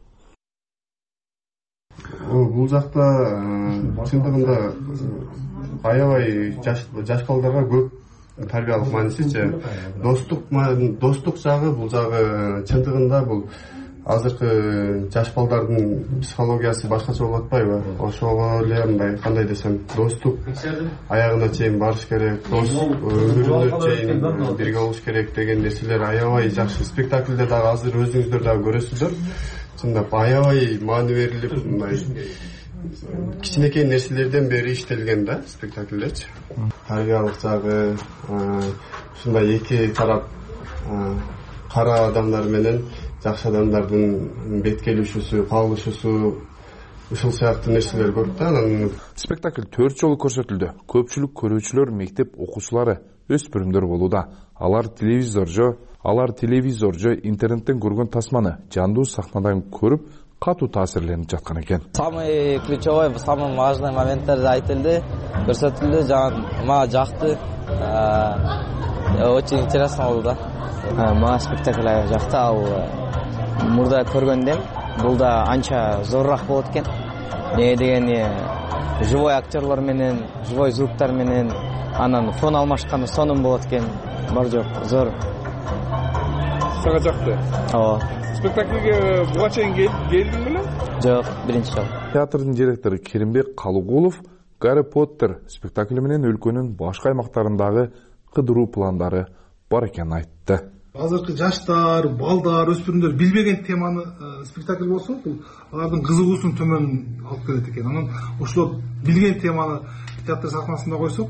Бул жакта чындыгында аябай жаш жаш балдарга көп тарбиялык мааниси же достук достук жагы бул жагы чындыгында бул азыркы жаш балдардын психологиясы башкача болуп атпайбы? Ошого эле мындай кандай десем, достук аягына чейин барыш керек, дос өмүрүнө чейин бирге болуш керек деген нерселер аябай жакшы. Спектаклде дагы азыр өзүңүздөр дагы көрөсүздөр. Чындап аябай маани берилип, мындай кичинекей нерселерден бери иштелген да спектаклдечи. Тарбиялык жагы ушундай эки тарап кара адамдар менен жакшы адамдардын бет келишүүсү, кагылышуусу, ушул сыяктуу нерселер көп да. Анан спектакль төрт жолу көрсөтүлдү. Көпчүлүк көрүүчүлөр мектеп окуучулары, өспүрүмдөр болууда. Алар телевизоржо, алар телевизоржо интернеттен көргөн тасманы жандуу сахнадан көрүп, катуу таасирленип жаткан экен. Самый ключевой, самый важный моменттер айтылды, көрсөтүлдү. Мага жакты. Очень интересно болду да. Мага спектакль жакты. Ал мурда көргөндөн бул да анча зорураак болот экен. Эмне дегени живой актерлор менен, живой звуктар менен, анан фон алмашканда сонун болот экен. Бар жок, зор. Сага жакты? Ооба. Спектакльге буга чейин келдиң беле? Жок, биринчи жолу. Театрдын директору Керимбек Калыгулов Гарри Поттер спектакли менен өлкөнүн башка аймактарындагы кыдыруу пландары бар экенин айтты. Азыркы жаштар, балдар, өспүрүмдөр билбеген теманы спектакль болсо, бул алардын кызыгуусун төмөн алып келет экен. Анан ошол билген теманы театр сахнасында койсок,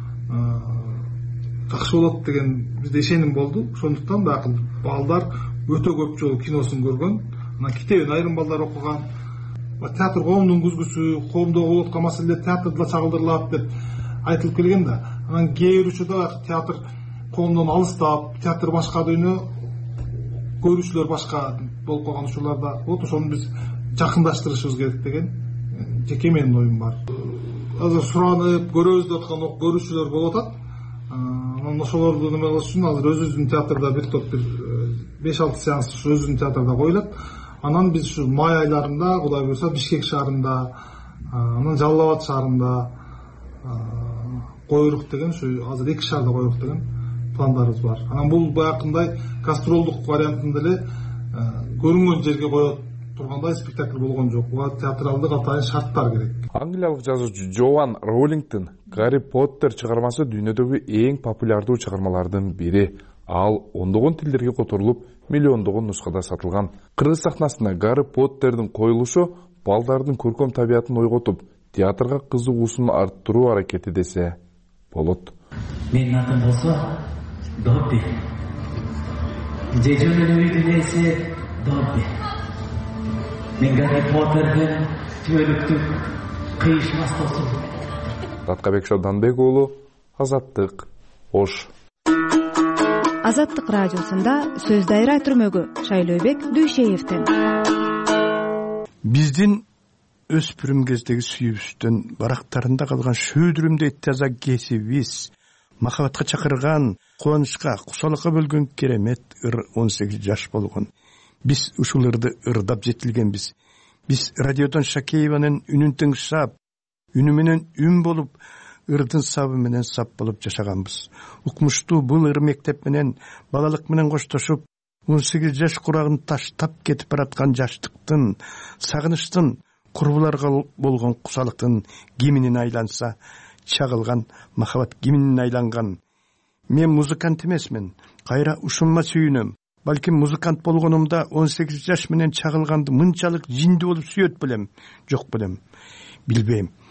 жакшы болот деген бизде ишеним болду. Ошондуктан баягы балдар өтө көп жолу киносун көргөн, анан китебин айрым балдар окуган. Театр коомдун күзгүсү, коомдо болуп аткан маселелер театрда чагылдырылат деп айтылып келген да. Анан кээ бир учурда театр коомдон алыстап, театр башка дүйнө, көрүүчүлөр башка болуп калган учурларда болот. Ошону биз жакындаштырышыбыз керек деген жеке менин оюм бар. Азыр суранып, көрөбүз деп аткан көрүүчүлөр болуп атат. Анан ошолорду неме кылыш үчүн азыр өзүбүздүн театрда бир топ бир беш алты сеанс өзүбүздүн театрда коюлат. Анан биз ушу май айларында, Кудай буйрса, Бишкек шаарында, анан Жалал Абад шаарында коюрук деген, ушу азыр эки шаарда коюрук деген пландарыбыз бар. Анан бул баягындай гастролдук вариантында эле көрүнгөн жерге коё тургандай спектакль болгон жок. Буга театралдык атайын шарттар керек. Англиялык жазуучу Джоан Роулингтон Гарри Поттер чыгармасы дүйнөдөгү эң популярдуу чыгармалардын бири. Ал ондогон тилдерге которулуп, миллиондогон нускада сатылган. Кыргыз сахнасында Гарри Поттердин коюлушу балдардын көркөм табиятын ойготуп, театрга кызыгуусун арттыруу аракети десе болот. Менин атым болсо Добби. Жежөнүн үйдүн ээси Добби. Мен Гарри Поттердин түбөлүктүк кыйышмас досум. Таткабек Шабданбек уулу, Азаттык, Ош. Азаттык радиосунда сөз дайра түрмөгү Шайлообек Дүйшеевден. Биздин өспүрүм кездеги сүйүүбүздөн барактарында калган шөөдүрүмдөй таза кесибиз, махабатка чакырган, кубанычка, кусалыкка бөлгөн керемет ыр он сегиз жаш болгон. Биз ушул ырды ырдап жетилгенбиз. Биз радиодон Шакееванын үнүн тыңшап, үнү менен үн болуп, ырдын сабы менен сап болуп жашаганбыз. Укмуштуу бул ыр мектеп менен, балалык менен коштошуп, он сегиз жаш курагын таштап кетип бараткан жаштыктын, сагынычтын, курбуларга болгон кусалыктын киминин айланса, чагылган махабат киминин айланган. Мен музыкант эмесмин, кайра ушунма сүйүнөм. Балким музыкант болгонумда он сегиз жаш менен чагылганды мынчалык жиндүү болуп сүйөт белем, жок белем, билбейм.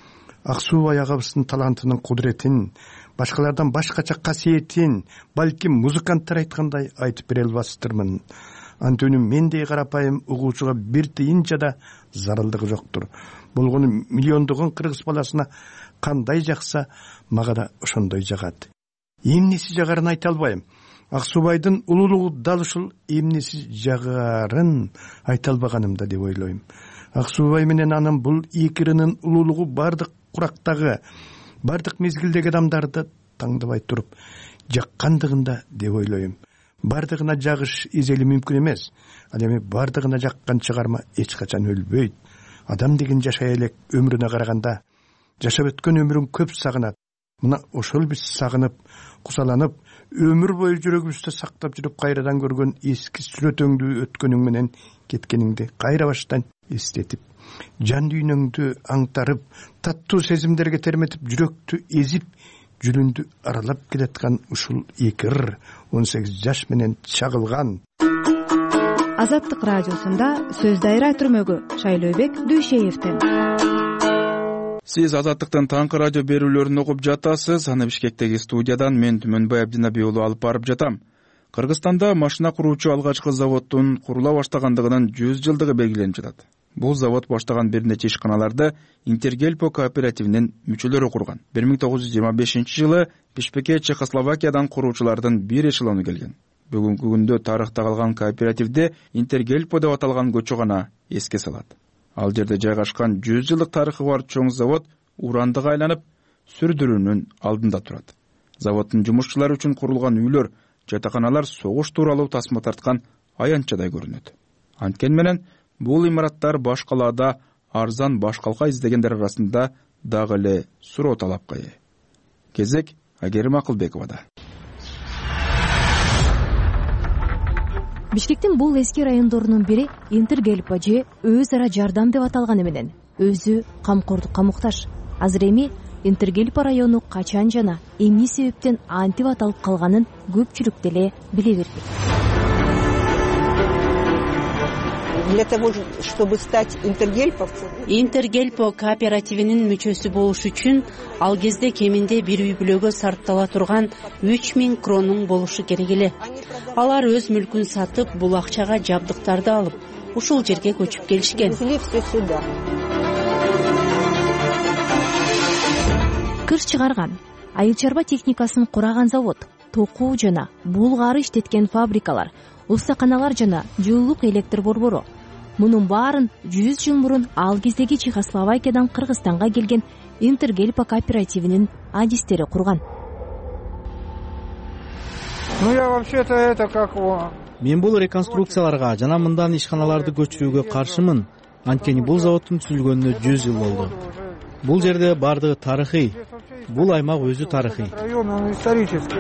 ак суубай агабыздын талантынын кудуретин, башкалардан башкача касиетин балким музыканттар айткандай айтып бере албастырмын. Антөнү мендей карапайым угуучуга бир тыйын жада зарылдыгы жоктур. Болгону миллиондогон кыргыз баласына кандай жакса, мага да ошондой жагат. Эмнеси жагарын айта албайм. Ак суубайдын улуулугу дал ушул эмнеси жагарын айта албаганымда деп ойлойм. Ак суубай менен анын бул эки ырынын улуулугу бардык курактагы, бардык мезгилдеги адамдарды таңдабай туруп жаккандыгында деп ойлойм. Бардыгына жагыш эзели мүмкүн эмес. Ал эми бардыгына жаккан чыгарма эч качан өлбөйт. Адам деген жашай элек өмүрүнө караганда жашап өткөн өмүрүн көп сагынат. Мына ошол биз сагынып, кусаланып, өмүр бою жүрөгүбүздө сактап жүрүп кайрадан көргөн эски сүрөтөңдүү өткөнүң менен кеткениңди кайра баштан эстетип, жан дүйнөңдү аңтарып, таттуу сезимдерге терметип, жүрөктү эзип, жүрүндү аралап келаткан ушул эки ыр он сегиз жаш менен чагылган. Азаттык радиосунда сөз дайра түрмөгү Шайлообек Дүйшеевден. Сиз Азаттыктын таңкы радио берүүлөрүн окуп жатасыз. Аны Бишкектеги студиядан мен Түмөнбай Абдинаби уулу алып барып жатам. Кыргызстанда машина куруучу алгачкы заводдун курула баштагандыгынын жүз жылдыгы белгиленип жатат. Бул завод баштаган бир нече ишканаларды Интергельпо кооперативинин мүчөлөрү курган. бир миң тогуз жүз жыйырма бешинчи жылы Бишкекке Чехословакиядан куруучулардын бир эшелону келген. Бүгүнкү күндө тарыхта калган кооперативде Интергельпо деп аталган көчө гана эске салат. Ал жерде жайгашкан жүз жылдык тарыхы бар чоң завод урандык айланып, сүрдүрүүнүн алдында турат. Заводдун жумушчулары үчүн курулган үйлөр, жатаканалар согуш тууралуу тасма тарткан аянтчадай көрүнөт. Анткени менен бул имараттар баш калаада арзан баш калка издегендер арасында дагы эле суроо талапка ээ. Кезек Агерим Акылбековада. Бишкектин бул эски райондорунун бири Интергельпо же өз ара жардам деп аталганы менен өзү камкордукка муктаж. Азыр эми Интергельпо району качан жана эмне себептен антип аталып калганын көпчүлүк деле биле бербейт. Для того, чтобы стать интергельповцем. Интергельпо кооперативинин мүчөсү болуш үчүн ал кезде кеминде бир үй бүлөгө сарптала турган үч миң кронуң болушу керек эле. Алар өз мүлкүн сатып, бул акчага жабдыктарды алып, ушул жерге көчүп келишкен. Кыр чыгарган, айыл чарба техникасын кураган завод, токуу жана булгары иштеткен фабрикалар, устаканалар жана жылуулук электр борбору. Мунун баарын жүз жыл мурун ал кездеги Чехословакиядан Кыргызстанга келген Интергельпо кооперативинин адистери курган. Ну я вообще-то это как Мен бул реконструкцияларга жана мындан ишканаларды көчүрүүгө каршымын. Анткени бул заводдун түзүлгөнүнө жүз жыл болду. Бул жерде бардыгы тарыхый. Бул аймак өзү тарыхый. Район он исторический.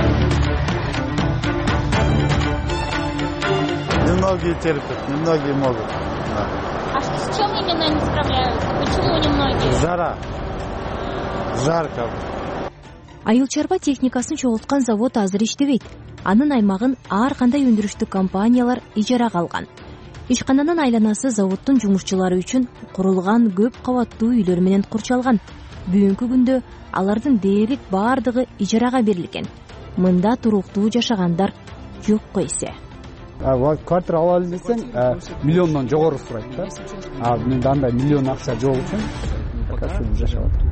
Немногие терпят, немногие могут. Да. А с чем именно не справляются? Почему немногие? Жара. Жарко. Айыл чарба техникасын чогулткан завод азыр иштебейт. Анын аймагын ар кандай өндүрүштүк компаниялар ижарага алган. Ишкананын айланасы заводдун жумушчулары үчүн курулган көп кабаттуу үйлөр менен курчалган. Бүгүнкү күндө алардын дээрлик бардыгы ижарага берилген. Мында туруктуу жашагандар жокко эсе. Квартира алалы десең, миллиондон жогору сурайт да. А мен андай миллион акча жок үчүн ушул жашап атам.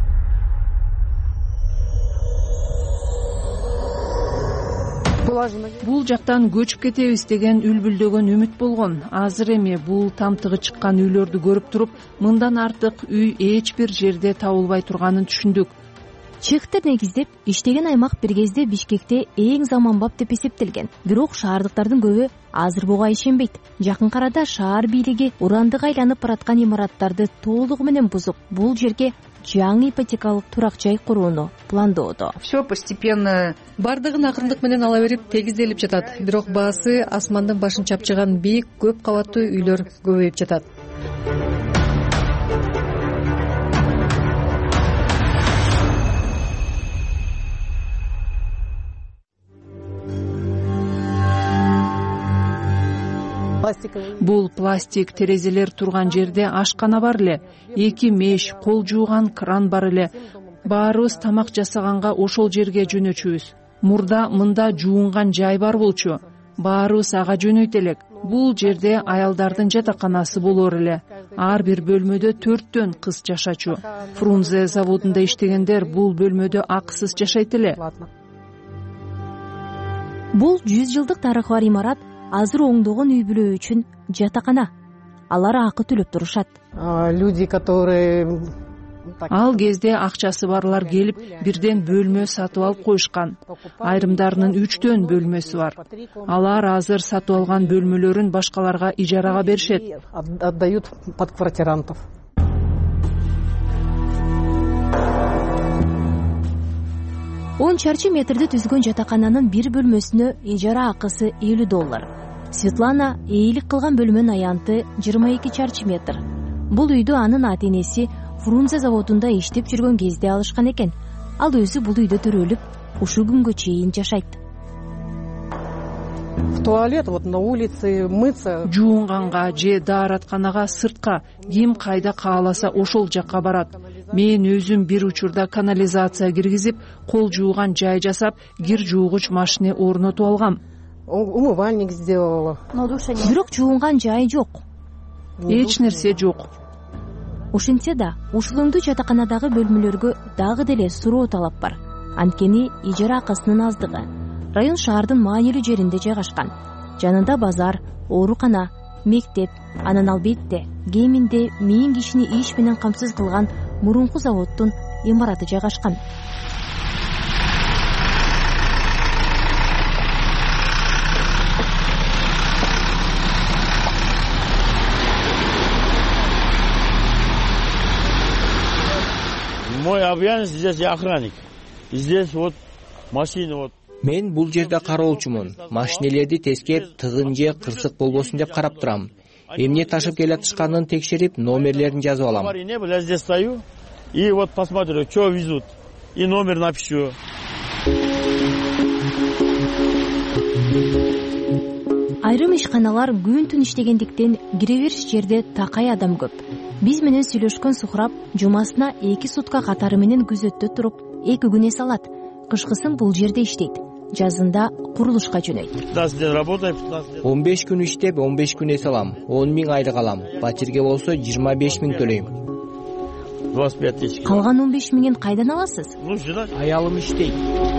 Бул жактан көчүп кетебиз деген үлбүлдөгөн үмүт болгон. Азыр эми бул тамтыгы чыккан үйлөрдү көрүп туруп, мындан артык үй эч бир жерде табылбай турганын түшүндүк. Чехтер негиздеп иштеген аймак бир кезде Бишкекте эң заманбап деп эсептелген. Бирок шаардыктардын көбү азыр буга ишенбейт. Жакын арада шаар бийлиги урандык айланып бараткан имараттарды толугу менен бузуп, бул жерге жаңы ипотекалык турак жай курууну пландоодо. Все постепенно бардыгын акырындык менен ала берип тегизделип жатат. Бирок баасы асмандын башын чапчыган бийик көп кабаттуу үйлөр көбөйүп жатат. бул пластик терезелер турган жерде ашкана бар эле, эки меш, кол жууган кран бар эле. Баарыбыз тамак жасаганга ошол жерге жөнөчүбүз. Мурда мында жуунган жай бар болчу. Баарыбыз ага жөнөйт элек. Бул жерде аялдардын жатаканасы болор эле. Ар бир бөлмөдө төрттөн кыз жашачу. Фрунзе заводунда иштегендер бул бөлмөдө акысыз жашайт эле. Бул жүз жылдык тарыхы бар имарат азыр оңдогон үй бүлө үчүн жатакана. Алар акы төлөп турушат. Люди, которые Ал кезде акчасы барлар келип бирден бөлмө сатып алып коюшкан. Айрымдарынын үчтөн бөлмөсү бар. Алар азыр сатып алган бөлмөлөрүн башкаларга ижарага беришет. Отдают под квартирантов. он чарчы метрди түзгөн жатакананын бир бөлмөсүнө ижара акысы элүү доллар. Светлана ээлик кылган бөлмөнүн аянты жыйырма эки чарчы метр. Бул үйдү анын ата-энеси Фрунзе заводунда иштеп жүргөн кезде алышкан экен. Ал өзү бул үйдө төрөлүп, ушул күнгө чейин жашайт. В туалет, вот на улице мыться. Жуунганга же дааратканага сыртка ким кайда кааласа ошол жакка барат. Мен өзүм бир учурда канализация киргизип, кол жууган жай жасап, кир жуугуч машина орнотуп алгам. Умывальник сделала. Бирок жуунган жай жок. Эч нерсе жок. Ошентсе да, ушулуңдуу жатаканадагы бөлмөлөргө дагы деле суроо талап бар. Анткени ижара акысынын аздыгы. Район шаардын маанилүү жеринде жайгашкан. Жанында базар, оорукана, мектеп, анан албетте кеминде миң кишини иш менен камсыз кылган мурунку заводдун имараты жайгашкан. Мой обязанность здесь я охранник. Здесь вот машина вот. Мен бул жерде кароочумун. Машинелерди тескеп, тыгын же кырсык болбосун деп карап турам. Эмне ташып келатышканын текшерип, номерлерин жазып алам. Я здесь стою и вот посмотрю, что везут. И номер напишу. Айрым ишканалар күн-түн иштегендиктен кире бериш жерде такай адам көп. Биз менен сүйлөшкөн Сухраб жумасына эки сутка катары менен күзөттө туруп, эки күн эс алат. Кышкысын бул жерде иштейт. Жазында курулушка жөнөйт. он беш күн иштеп, он беш күн эс алам. он миң айлык алам. Батирге болсо жыйырма беш миң төлөйм. Калган он беш миңин кайдан аласыз? Аялым иштейт.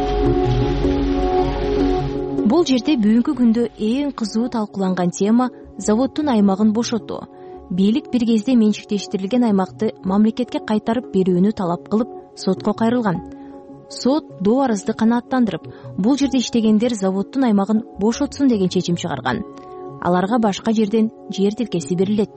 Бул жерде бүгүнкү күндө эң кызуу талкууланган тема заводдун аймагын бошотуу. Бийлик бир кезде менчиктештирилген аймакты мамлекетке кайтарып берүүнү талап кылып, сотко кайрылган. Сот доо арызды канааттандырып, бул жерде иштегендер заводдун аймагын бошотсун деген чечим чыгарган. Аларга башка жерден жер тилкеси берилет.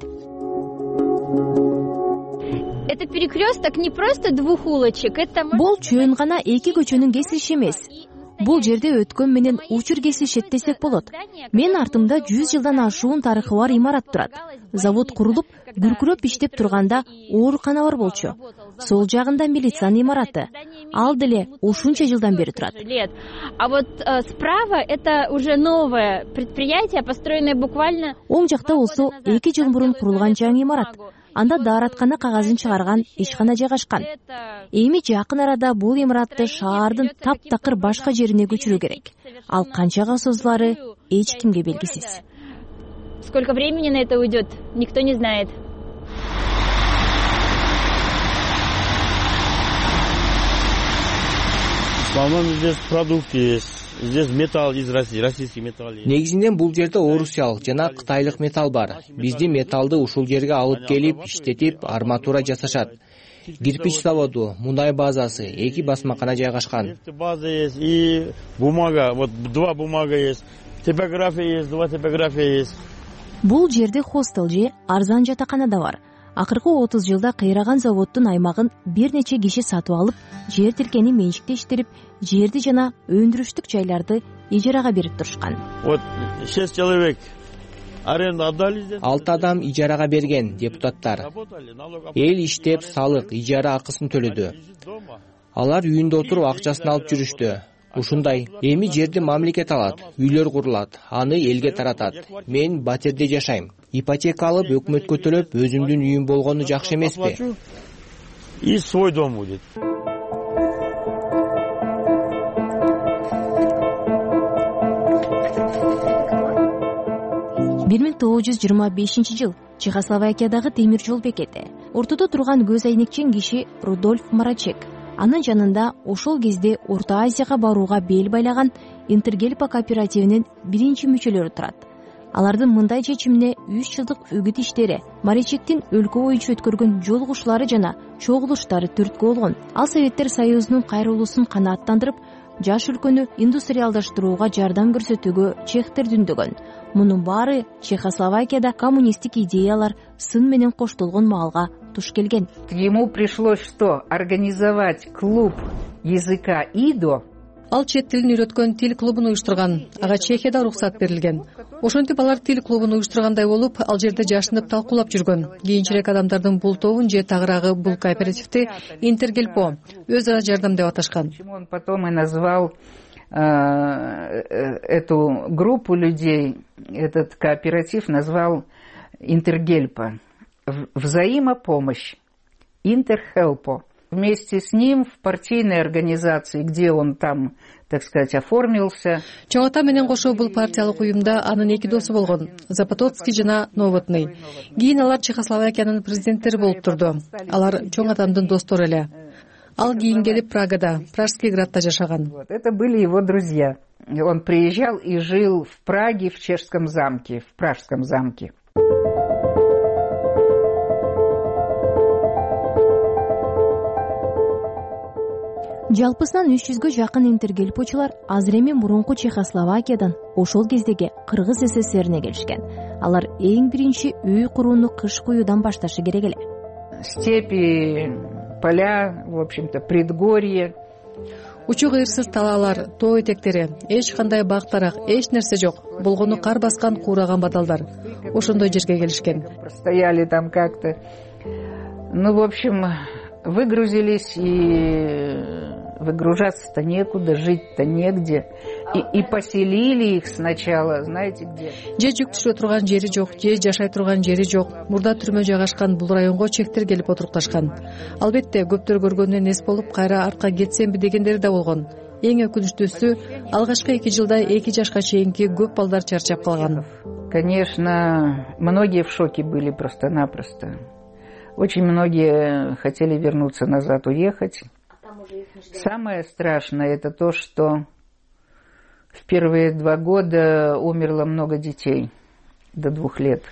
Это перекресток не просто двух улочек, это... Бул чөөн гана эки көчөнүн кесилиши эмес. Бул жерде өткөн менен учур кесилишет десек болот. Мен артымда жүз жылдан ашуун тарыхы бар имарат турат. Завод курулуп, бүркүрөп иштеп турганда оорукана бар болчу. Сол жагында милициянын имараты. Ал деле ушунча жылдан бери турат. А вот э, справа это уже новое предприятие, построенное буквально... Оң жакта болсо эки жыл мурун курулган жаңы имарат. Анда даараткана кагазын чыгарган ишкана жайгашкан. Эми жакын арада бул имаратты шаардын таптакыр башка жерине көчүрүү керек. Ал канчага созулары эч кимге белгисиз. Сколько времени на это уйдет, никто не знает. В основном здесь продукты есть. Здесь металл из России, российский металл. Негизинен бул жерде орусиялык жана кытайлык металл бар. Биздин металлды ушул жерге алып келип, иштетип, арматура жасашат. Кирпич заводу, мундай базасы, эки басмакана жайгашкан. База есть и бумага, вот два бумага есть. Типография есть, два типография есть. Бул жерде хостел же арзан жатакана да бар. Акыркы отуз жылда кыйраган заводдун аймагын бир нече киши сатып алып, жер тилкени менчиктештирип, жерди жана өндүрүштүк жайларды ижарага берип турушкан. Вот шесть человек аренда отдали. алты адам ижарага берген депутаттар. Эл иштеп, салык, ижара акысын төлөдү. Алар үйүндө отуруп акчасын алып жүрүштү. ушундай. Эми жерди мамлекет алат, үйлөр курулат, аны элге таратат. Мен батирде жашайм. Ипотека алып өкмөткө төлөп өзүмдүн үйүм болгону жакшы эмеспи? И свой дом будет. бир миң тогуз жүз жыйырма бешинчи жыл Чехословакиядагы темир жол бекети. Ортодо турган көз айнекчен киши Рудольф Марачек. Анын жанында ошол кезде Орто Азияга барууга бел байлаган Интергельпа кооперативинин биринчи мүчөлөрү турат. Алардын мындай чечимине үч жылдык үгүт иштери, Марачектин өлкө боюнча өткөргөн жолугушуулары жана чогулуштары түрткү болгон. Ал Советтер Союзунун кайрылуусун канааттандырып, жаш өлкөнү индустриалдаштырууга жардам көрсөтүүгө чехтерди үндөгөн. Мунун баары Чехословакияда коммунисттик идеялар сын менен коштолгон маалга туш келген. Ему пришлось что? Организовать клуб языка ИДО. Ал чет тилин үйрөткөн тил клубун уюштурган. Ага Чехияда уруксат берилген. Ошентип алар тил клубун уюштургандай болуп, ал жерде жашынып талкуулап жүргөн. Кийинчерээк адамдардын бул тобун же тагыраагы бул кооперативди Интергельпо, өз ара жардам деп аташкан. Он потом и назвал эту группу людей, этот кооператив назвал Интергельпа. Взаимопомощь. Интерхелпо. Вместе с ним в партийной организации, где он там, так сказать, оформился. Чоң ата менен кошо бул партиялык уюмда анын эки досу болгон, Запотоцкий жана Новотный. Кийин алар Чехословакиянын президенттери болуп турду. Алар чоң атамдын достору эле. Ал кийин келип Прагада, Пражский градда жашаган. Вот, это были его друзья. Он приезжал и жил в Праге, в Чешском замке, в Пражском замке. Жалпысынан үч жүзгө жакын интергельпочулар азыр эми мурунку Чехословакиядан ошол кездеги Кыргыз СССРине келишкен. Алар эң биринчи үй курууну кыш куюудан башташы керек эле. Степи, поля, в общем-то, предгорье. Учу кыйырсыз талаалар, тоо этектери, эч кандай бак-дарак, эч нерсе жок. Болгону кар баскан куураган баталдар. Ошондой жерге келишкен. Простояли там как-то. Ну, в общем, выгрузились, и выгружаться-то некуда, жить-то негде. И, и поселили их сначала, знаете где? Же жүк түшө турган жери жок, же жашай турган жери жок. Мурда түрмө жайгашкан бул районго чектер келип отурукташкан. Албетте көптөр көргөндөн эс болуп кайра артка кетсемби дегендери да болгон. Эң өкүнүчтүүсү, алгачкы эки жылда эки жашка чейинки көп балдар чарчап калган. Конечно, многие в шоке были просто-напросто. Очень многие хотели вернуться назад, уехать. Самое страшное это то, что в первые два года умерло много детей до двух лет.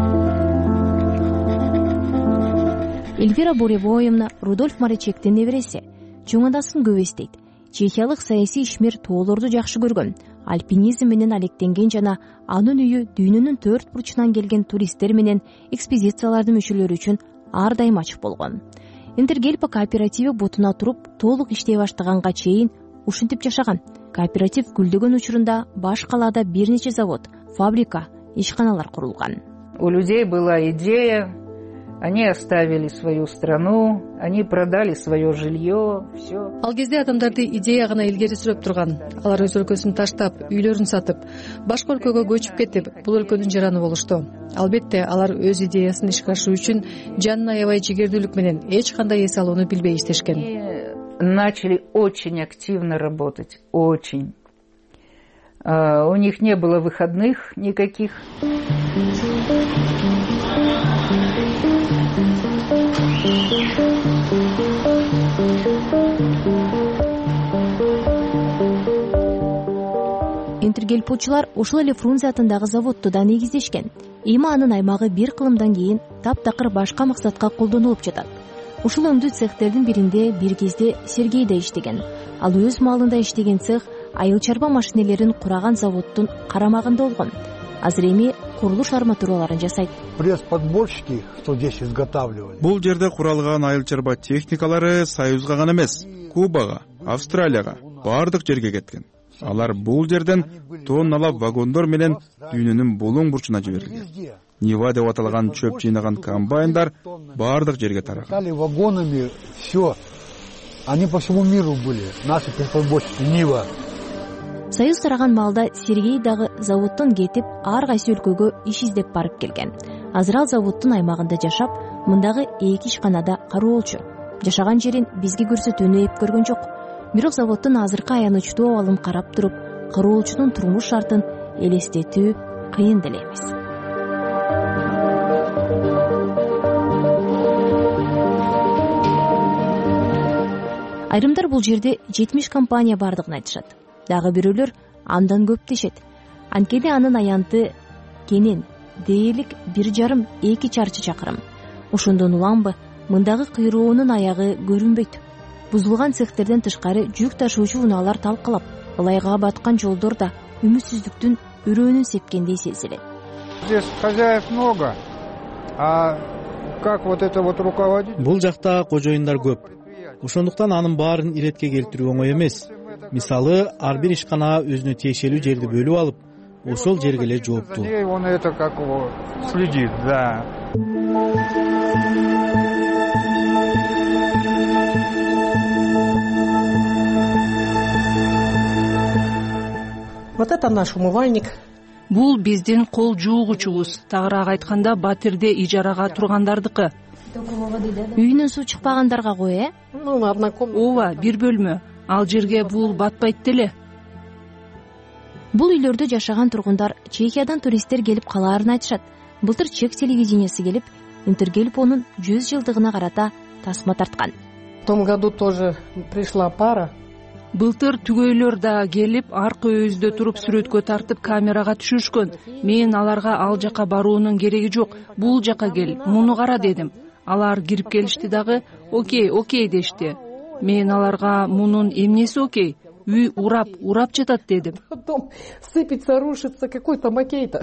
Эльвира Буревоевна Рудольф Марачектин небереси. Чоңадасын көп эстейт. Чехиялык саясий ишмер тоолорду жакшы көргөн, альпинизм менен алектенген жана анын үйү дүйнөнүн төрт бурчунан келген туристтер менен экспедициялардын мүчөлөрү үчүн ар дайым ачык болгон. Интергельпа кооперативи бутуна туруп, толук иштей баштаганга чейин ушинтип жашаган. Кооператив гүлдөгөн учурунда баш калаада бир нече завод, фабрика, ишканалар курулган. У людей была идея, они оставили свою страну, они продали свое жилье, все. Ал кезде адамдарды идея гана илгери сүрөп турган. Алар өз өлкөсүн таштап, үйлөрүн сатып, башка өлкөгө көчүп кетип, бул өлкөнүн жараны болушту. Албетте, алар өз идеясын ишке ашыруу үчүн жанын аябай жигердүүлүк менен эч кандай эс алууну билбей иштешкен. Начали очень активно работать, очень. У них не было выходных никаких. Интергельпочулар ошол эле Фрунзе атындагы заводду да негиздешкен. Эми анын аймагы бир кылымдан кийин таптакыр башка максатка колдонулуп жатат. Ушул өңдүү цехтердин биринде бир кезде Сергей да иштеген. Ал өз маалында иштеген цех айыл чарба машинелерин кураган заводдун карамагында болгон. Азыр эми курулуш арматураларын жасайт. Пресс-подборщики, что здесь изготавливали. Бул жерде куралган айыл чарба техникалары Союзга гана эмес, Кубага, Австралияга, бардык жерге кеткен. Алар бул жерден тонналап вагондор менен дүйнөнүн булуң бурчуна жиберилген. Нива деп аталган чөп жыйнаган комбайндар бардык жерге тараган. Вагонами все. Они по всему миру были. Наши пресс-подборщики Нива. союз тараган маалда Сергей дагы заводдон кетип ар кайсы өлкөгө иш издеп барып келген. Азыр ал заводдун аймагында жашап, мындагы эки ишканада кароолчу. Жашаган жерин бизге көрсөтүүнү эп көргөн жок. Бирок заводдун азыркы аянычтуу абалын карап туруп, кароолчунун турмуш шартын элестетүү кыйын деле эмес. Айрымдар бул жерде жетимиш компания бардыгын айтышат. Дагы бирөөлөр андан көп дешет. Анткени анын аянты кенен, дээрлик бир жарым эки чарчы чакырым. Ошондон уламбы мындагы кыйроонун аягы көрүнбөйт. Бузулган цехтерден тышкары жүк ташуучу унаалар талкалап, ылайга баткан жолдор да үмүтсүздүктүн өрөөнүн сепкендей сезилет. Здесь хозяев много, а как вот это вот руководить? Бул жакта кожоюндар көп. Ошондуктан анын баарын иретке келтирүү оңой эмес. Мисалы, ар бир ишканага өзүнө тиешелүү жерди бөлүп алып, ошол жерге эле жооптуу. Он это как его следит, да. Вот это наш умывальник. Бул биздин кол жуугучубуз. Тагыраак айтканда, батирде ижарага тургандардыкы. Үйүнөн суу чыкпагандарга го, э? Ооба, бир бөлмө. Ал жерге бул батпайт деле. Бул үйлөрдө жашаган тургундар Чехиядан туристтер келип калаарын айтышат. Былтыр Чех телевидениясы келип, Интергельпонун жүз жылдыгына карата тасма тарткан. В том году тоже пришла пара. Былтыр түгөйлөр да келип, аркы өздө туруп сүрөткө тартып камерага түшүрүшкөн. Мен аларга ал жака баруунун кереги жок, бул жака кел, муну кара дедим. Алар кирип келишти дагы, окей, окей дешти. Мен аларга мунун эмнеси окей? Үй урап, урап жатат дедим. Потом сыпется, рушится какой-то макей-то.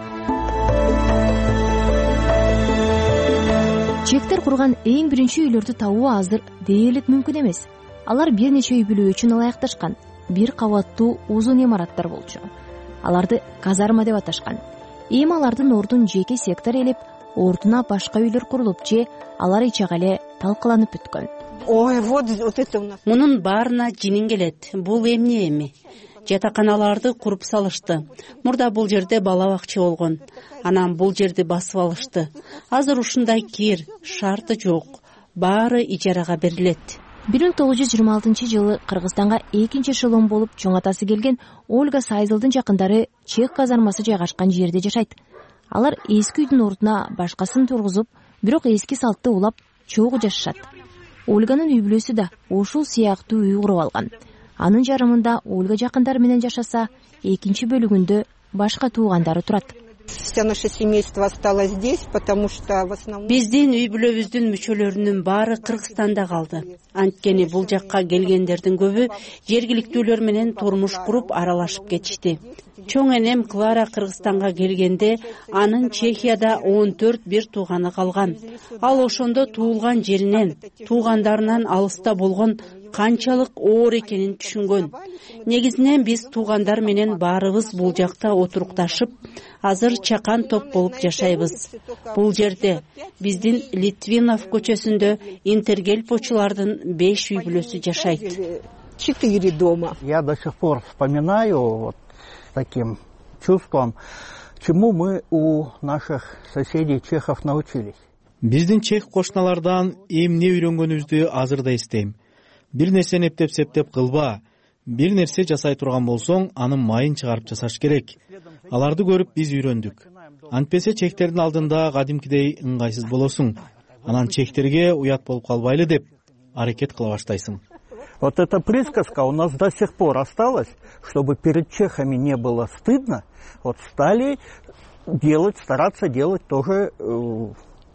Чектер курган эң биринчи үйлөрдү табуу азыр дээрлик мүмкүн эмес. Алар бир нече үй бүлө үчүн ылайыкташкан. Бир кабаттуу узун имараттар болчу. Аларды казарма деп аташкан. Эми алардын ордун жеке сектор элеп, ордуна башка үйлөр курулуп же алар ичага эле талкаланып бүткөн. Ой, вот это у нас. Мунун баарына жинин келет. Бул эмне эми? Жатаканаларды куруп салышты. Мурда бул жерде бала бакча болгон. Анан бул жерди басып алышты. Азыр ушундай кир, шарты жок. Баары ижарага берилет. бир миң тогуз жүз жыйырма алтынчы жылы Кыргызстанга экинчи эшелон болуп чоң атасы келген Ольга Сайзылдын жакындары Чех казармасы жайгашкан жерде жашайт. Алар эски үйдүн ордуна башкасын тургузуп, бирок эски салтты улап чогуу жашашат. Ольганын үй бүлөсү да ушул сыяктуу үй куруп алган. Анын жарымында Ольга жакындары менен жашаса, экинчи бөлүгүндө башка туугандары турат. Вся наше семейство осталось здесь, потому что в основном... Биздин үй бүлөбүздүн мүчөлөрүнүн баары Кыргызстанда калды. Анткени бул жакка келгендердин көбү жергиликтүүлөр менен турмуш куруп аралашып кетишти. Чоң энем Клара Кыргызстанга келгенде анын Чехияда он төрт бир тууганы калган. Ал ошондо туулган жеринен, туугандарынан алыста болгон канчалык оор экенин түшүнгөн. Негизинен биз туугандар менен баарыбыз бул жакта отурукташып, азыр чакан топ болуп жашайбыз. Бул жерде биздин Литвинов көчөсүндө интергельпочулардын беш үй бүлөсү жашайт. Четыре дома. Я до сих пор вспоминаю вот таким чувством, чему мы у наших соседей чехов научились. Биздин чех кошуналардан эмне үйрөнгөнүбүздү азыр да эстейм. Бир нерсени эптеп-септеп кылба. Бир нерсе жасай турган болсоң, анын майын чыгарып жасаш керек. Аларды көрүп биз үйрөндүк. Антпесе чехтердин алдында кадимкидей ыңгайсыз болосуң. Анан чехтерге уят болуп калбайлы деп аракет кыла баштайсың. Вот эта присказка у нас до сих пор осталась, чтобы перед чехами не было стыдно. Вот стали делать, стараться делать тоже э,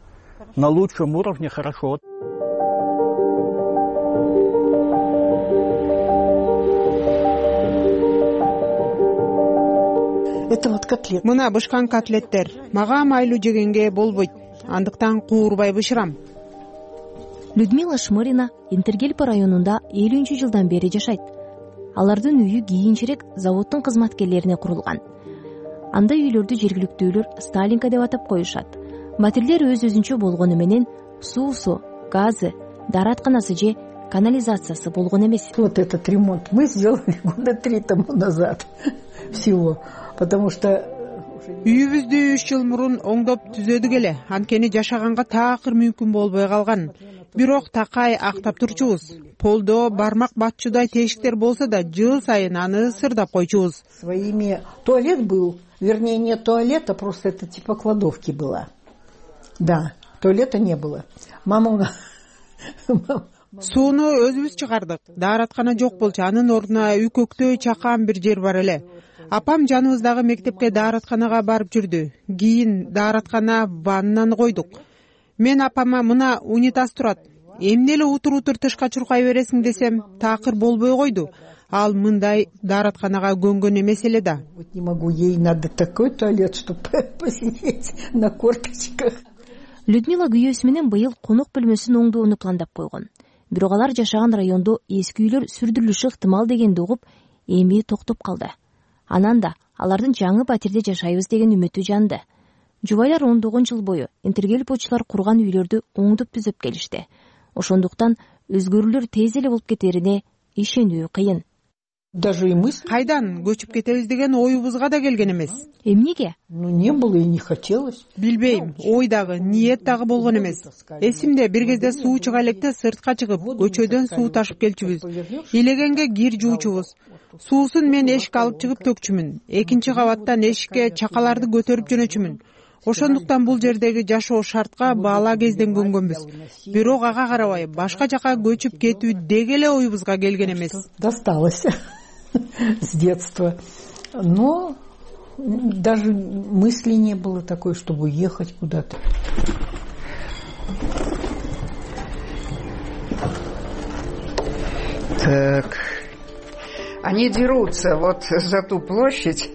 на лучшем уровне хорошо. Это вот котлет. Мына бышкан котлеттер. Мага майлуу жегенге болбойт. Андыктан куурбай бышырам. Людмила Шмырина Интергельпо районунда элүүнчү жылдан бери жашайт. Алардын үйү кийинчерээк заводдун кызматкерлерине курулган. Анда үйлөрдү жергиликтүүлөр Сталинка деп атап коюшат. Батирлер өз өзүнчө болгону менен суусу, газы, дааратканасы же канализациясы болгон эмес. Вот этот ремонт мы сделали года три тому назад всего, потому что үйүбүздү үч жыл мурун оңдоп түзөдүк эле, анткени жашаганга такыр мүмкүн болбой калган. Бирок такай актап турчубуз. Полдо бармак батчудай тешиктер болсо да жыл сайын аны сырдап койчубуз. Своими туалет был, вернее не туалет, а просто это типа кладовки была. Да, туалета не было. Мама Сууну өзүбүз чыгардык. Даараткана жок болчу. Анын ордуна үйкөктөй чакан бир жер бар эле. Апам жаныбыздагы мектепке дааратканага барып жүрдү. Кийин даараткана ваннаны койдук. Мен апама мына унитаз турат. Эмне эле утур-утур тышка чуркай бересиң десем, такыр болбой койду. Ал мындай дааратканага көнгөн эмес эле да. Вот не могу, ей надо такой туалет, чтобы посидеть на корточках. Людмила күйөөсү менен быйыл конок бөлмөсүн оңдоону пландап койгон. Бирок алар жашаган райондо эски үйлөр сүрдүрүлүшү ыктымал дегенди угуп, эми токтоп калды. Анан да алардын жаңы патерде жашайбыз деген үмүтү жанды. Жубайлар ондогон жыл бою интергелпочулар курган үйлөрдү оңдоп түзөп келишти. Ошондуктан өзгөрүүлөр тез эле болуп кетерине ишенүү кыйын. Даже и мы кайдан көчүп кетебиз деген оюбузга да келген эмес. Эмнеге? Ну не было и не хотелось. Билбейм, ой дагы, ниет дагы болгон эмес. Эсимде бир кезде суу чыга электе сыртка чыгып, көчөдөн суу ташып келчүбүз. Илегенге кир жуучубуз. Суусун мен эшикке алып чыгып төкчүмүн. Экинчи кабаттан эшикке чакаларды көтөрүп жөнөчүмүн. Ошондуктан бул жердеги жашоо шартка бала кезден көнгөнбүз. Бирок ага карабай башка жака көчүп кетүү деги эле оюбузга келген эмес. Досталось с детства. Но даже мысли не было такой, чтобы уехать куда-то. Так, они дерутся вот за ту площадь.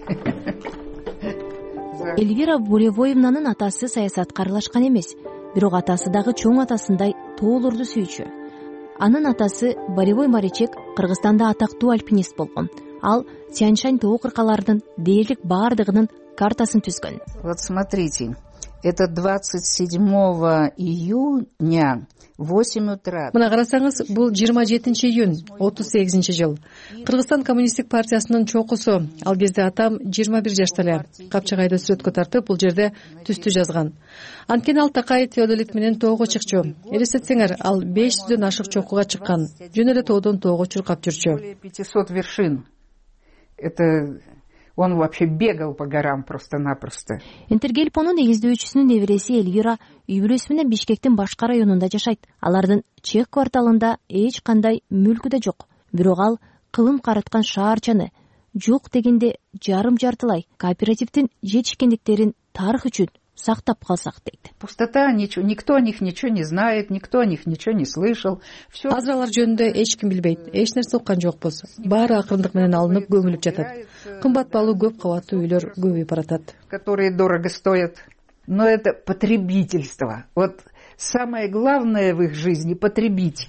Эльвира Буревоевнанын атасы саясатка аралашкан эмес, бирок атасы дагы чоң атасындай тоолорду сүйчү. Анын атасы Боревой Маричек Кыргызстанда атактуу альпинист болгон. Ал Тянь-Шань тоо кыркаларынын дээрлик баардыгынын картасын түзгөн. Вот смотрите, это двадцать седьмого июня восемь утра. Мына карасаңыз, бул жыйырма жетинчи июнь отуз сегизинчи жыл. Кыргызстан коммунисттик партиясынын чокусу. Ал кезде атам жыйырма бир жашта эле. Капчагайда сүрөткө тартып, бул жерде түстү жазган. Анткени ал такай теодолит менен тоого чыкчу. Элестетсеңер, ал беш жүздөн ашык чокуга чыккан. Жөн эле тоодон тоого чуркап жүрчү. пятьсот вершин. Это он вообще бегал по горам просто-напросто. Интергелпонун негиздөөчүсүнүн небереси Эльвира үй бүлөсү менен Бишкектин башка районунда жашайт. Алардын Чех кварталында эч кандай мүлкү да жок. Бирок ал кылым караткан шаарчаны жок дегенде жарым жартылай кооперативдин жетишкендиктерин тарых үчүн сактап калсак дейт. Пустота, ничего, никто о них ничего не знает, никто о них ничего не слышал. Все. Азыр алар жөнүндө эч ким билбейт, эч нерсе уккан жокпуз. Баары акырындык менен алынып көмүлүп жатат. Кымбат баалуу көп кабаттуу үйлөр көбөйүп баратат. Которые дорого стоят. Но это потребительство. Вот самое главное в их жизни — потребить.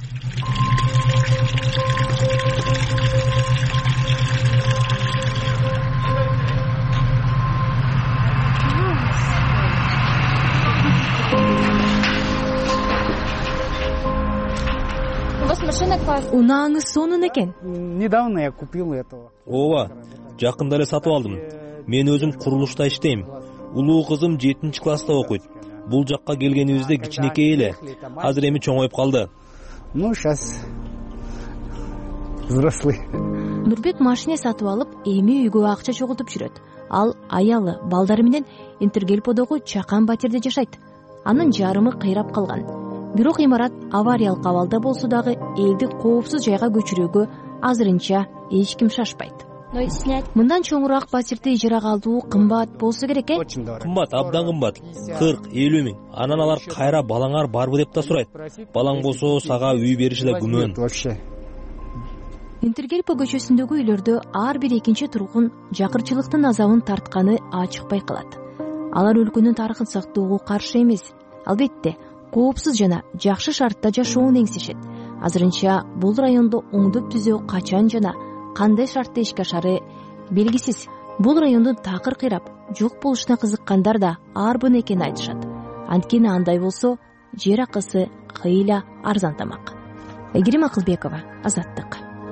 Унааңыз сонун экен. Недавно я купил этого. Ооба, жакында эле сатып алдым. Мен өзүм курулушта иштейм. Улуу кызым жетинчи класста окуйт. Бул жакка келгенибизде кичинекей эле. Азыр эми чоңоюп калды. Ну, сейчас взрослый. Нурбек машине сатып алып, эми үйгө акча чогултуп жүрөт. Ал аялы, балдары менен Интергелподогу чакан батирде жашайт. Анын жарымы кыйрап калган. Бирок имарат авариялык абалда болсо дагы элди коопсуз жайга көчүрүүгө азырынча эч ким шашпайт. Мындан чоңураак батирди ижарага алуу кымбат болсо керек э? Кымбат, абдан кымбат. кырк элүү миң. Анан алар кайра балаңар барбы деп да сурайт. Балаң болсо сага үй бериши эле күмөн. Интергелпо көчөсүндөгү үйлөрдө ар бир экинчи тургун жакырчылыктын азабын тартканы ачык байкалат. Алар өлкөнүн тарыхын сактоого каршы эмес. Албетте, коопсуз жана жакшы шартта жашоону эңсешет. Азырынча бул райондо оңдоп түзөө качан жана кандай шартта ишке ашары белгисиз. Бул райондун такыр кыйрап жок болушуна кызыккандар да арбын экенин айтышат. Анткени андай болсо жер акысы кыйла арзан тамак. айгерим акылбекова, Азаттык.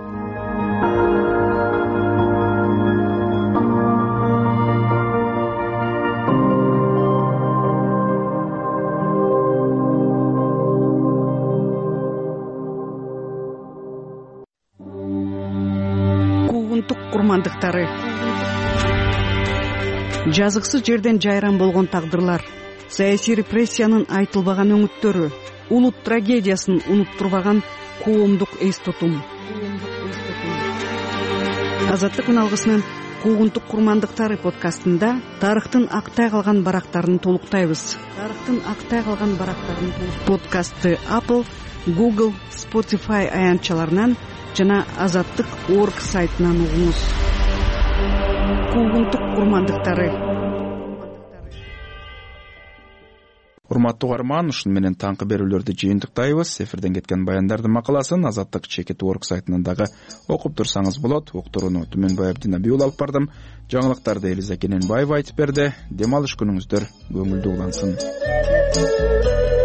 Куугунтук курмандыктары, жазыксыз жерден жайран болгон тагдырлар, саясий репрессиянын айтылбаган өңүттөрү, улут трагедиясын унуттурбаган коомдук эс тутум. Азаттык үналгысынын Куугунтук курмандыктары подкастында тарыхтын актай калган барактарын толуктайбыз. Тарыхтын актай калган барактарын подкастты Apple, Google, Spotify аянтчаларынан жана азаттык точка орг сайтынан угуңуз. Куугунтук курмандыктары. Урматтуу угарман, ушун менен таңкы берүүлөрдү жыйынтыктайбыз. Эфирден кеткен баяндардын макаласын азаттык точка орг сайтынан дагы окуп турсаңыз болот. Уктурууну Түмөнбай Абдинабий уулу алып бардым. Жаңылыктарды Элиза Кененбаева айтып берди. Дем алыш күнүңүздөр көңүлдүү улансын.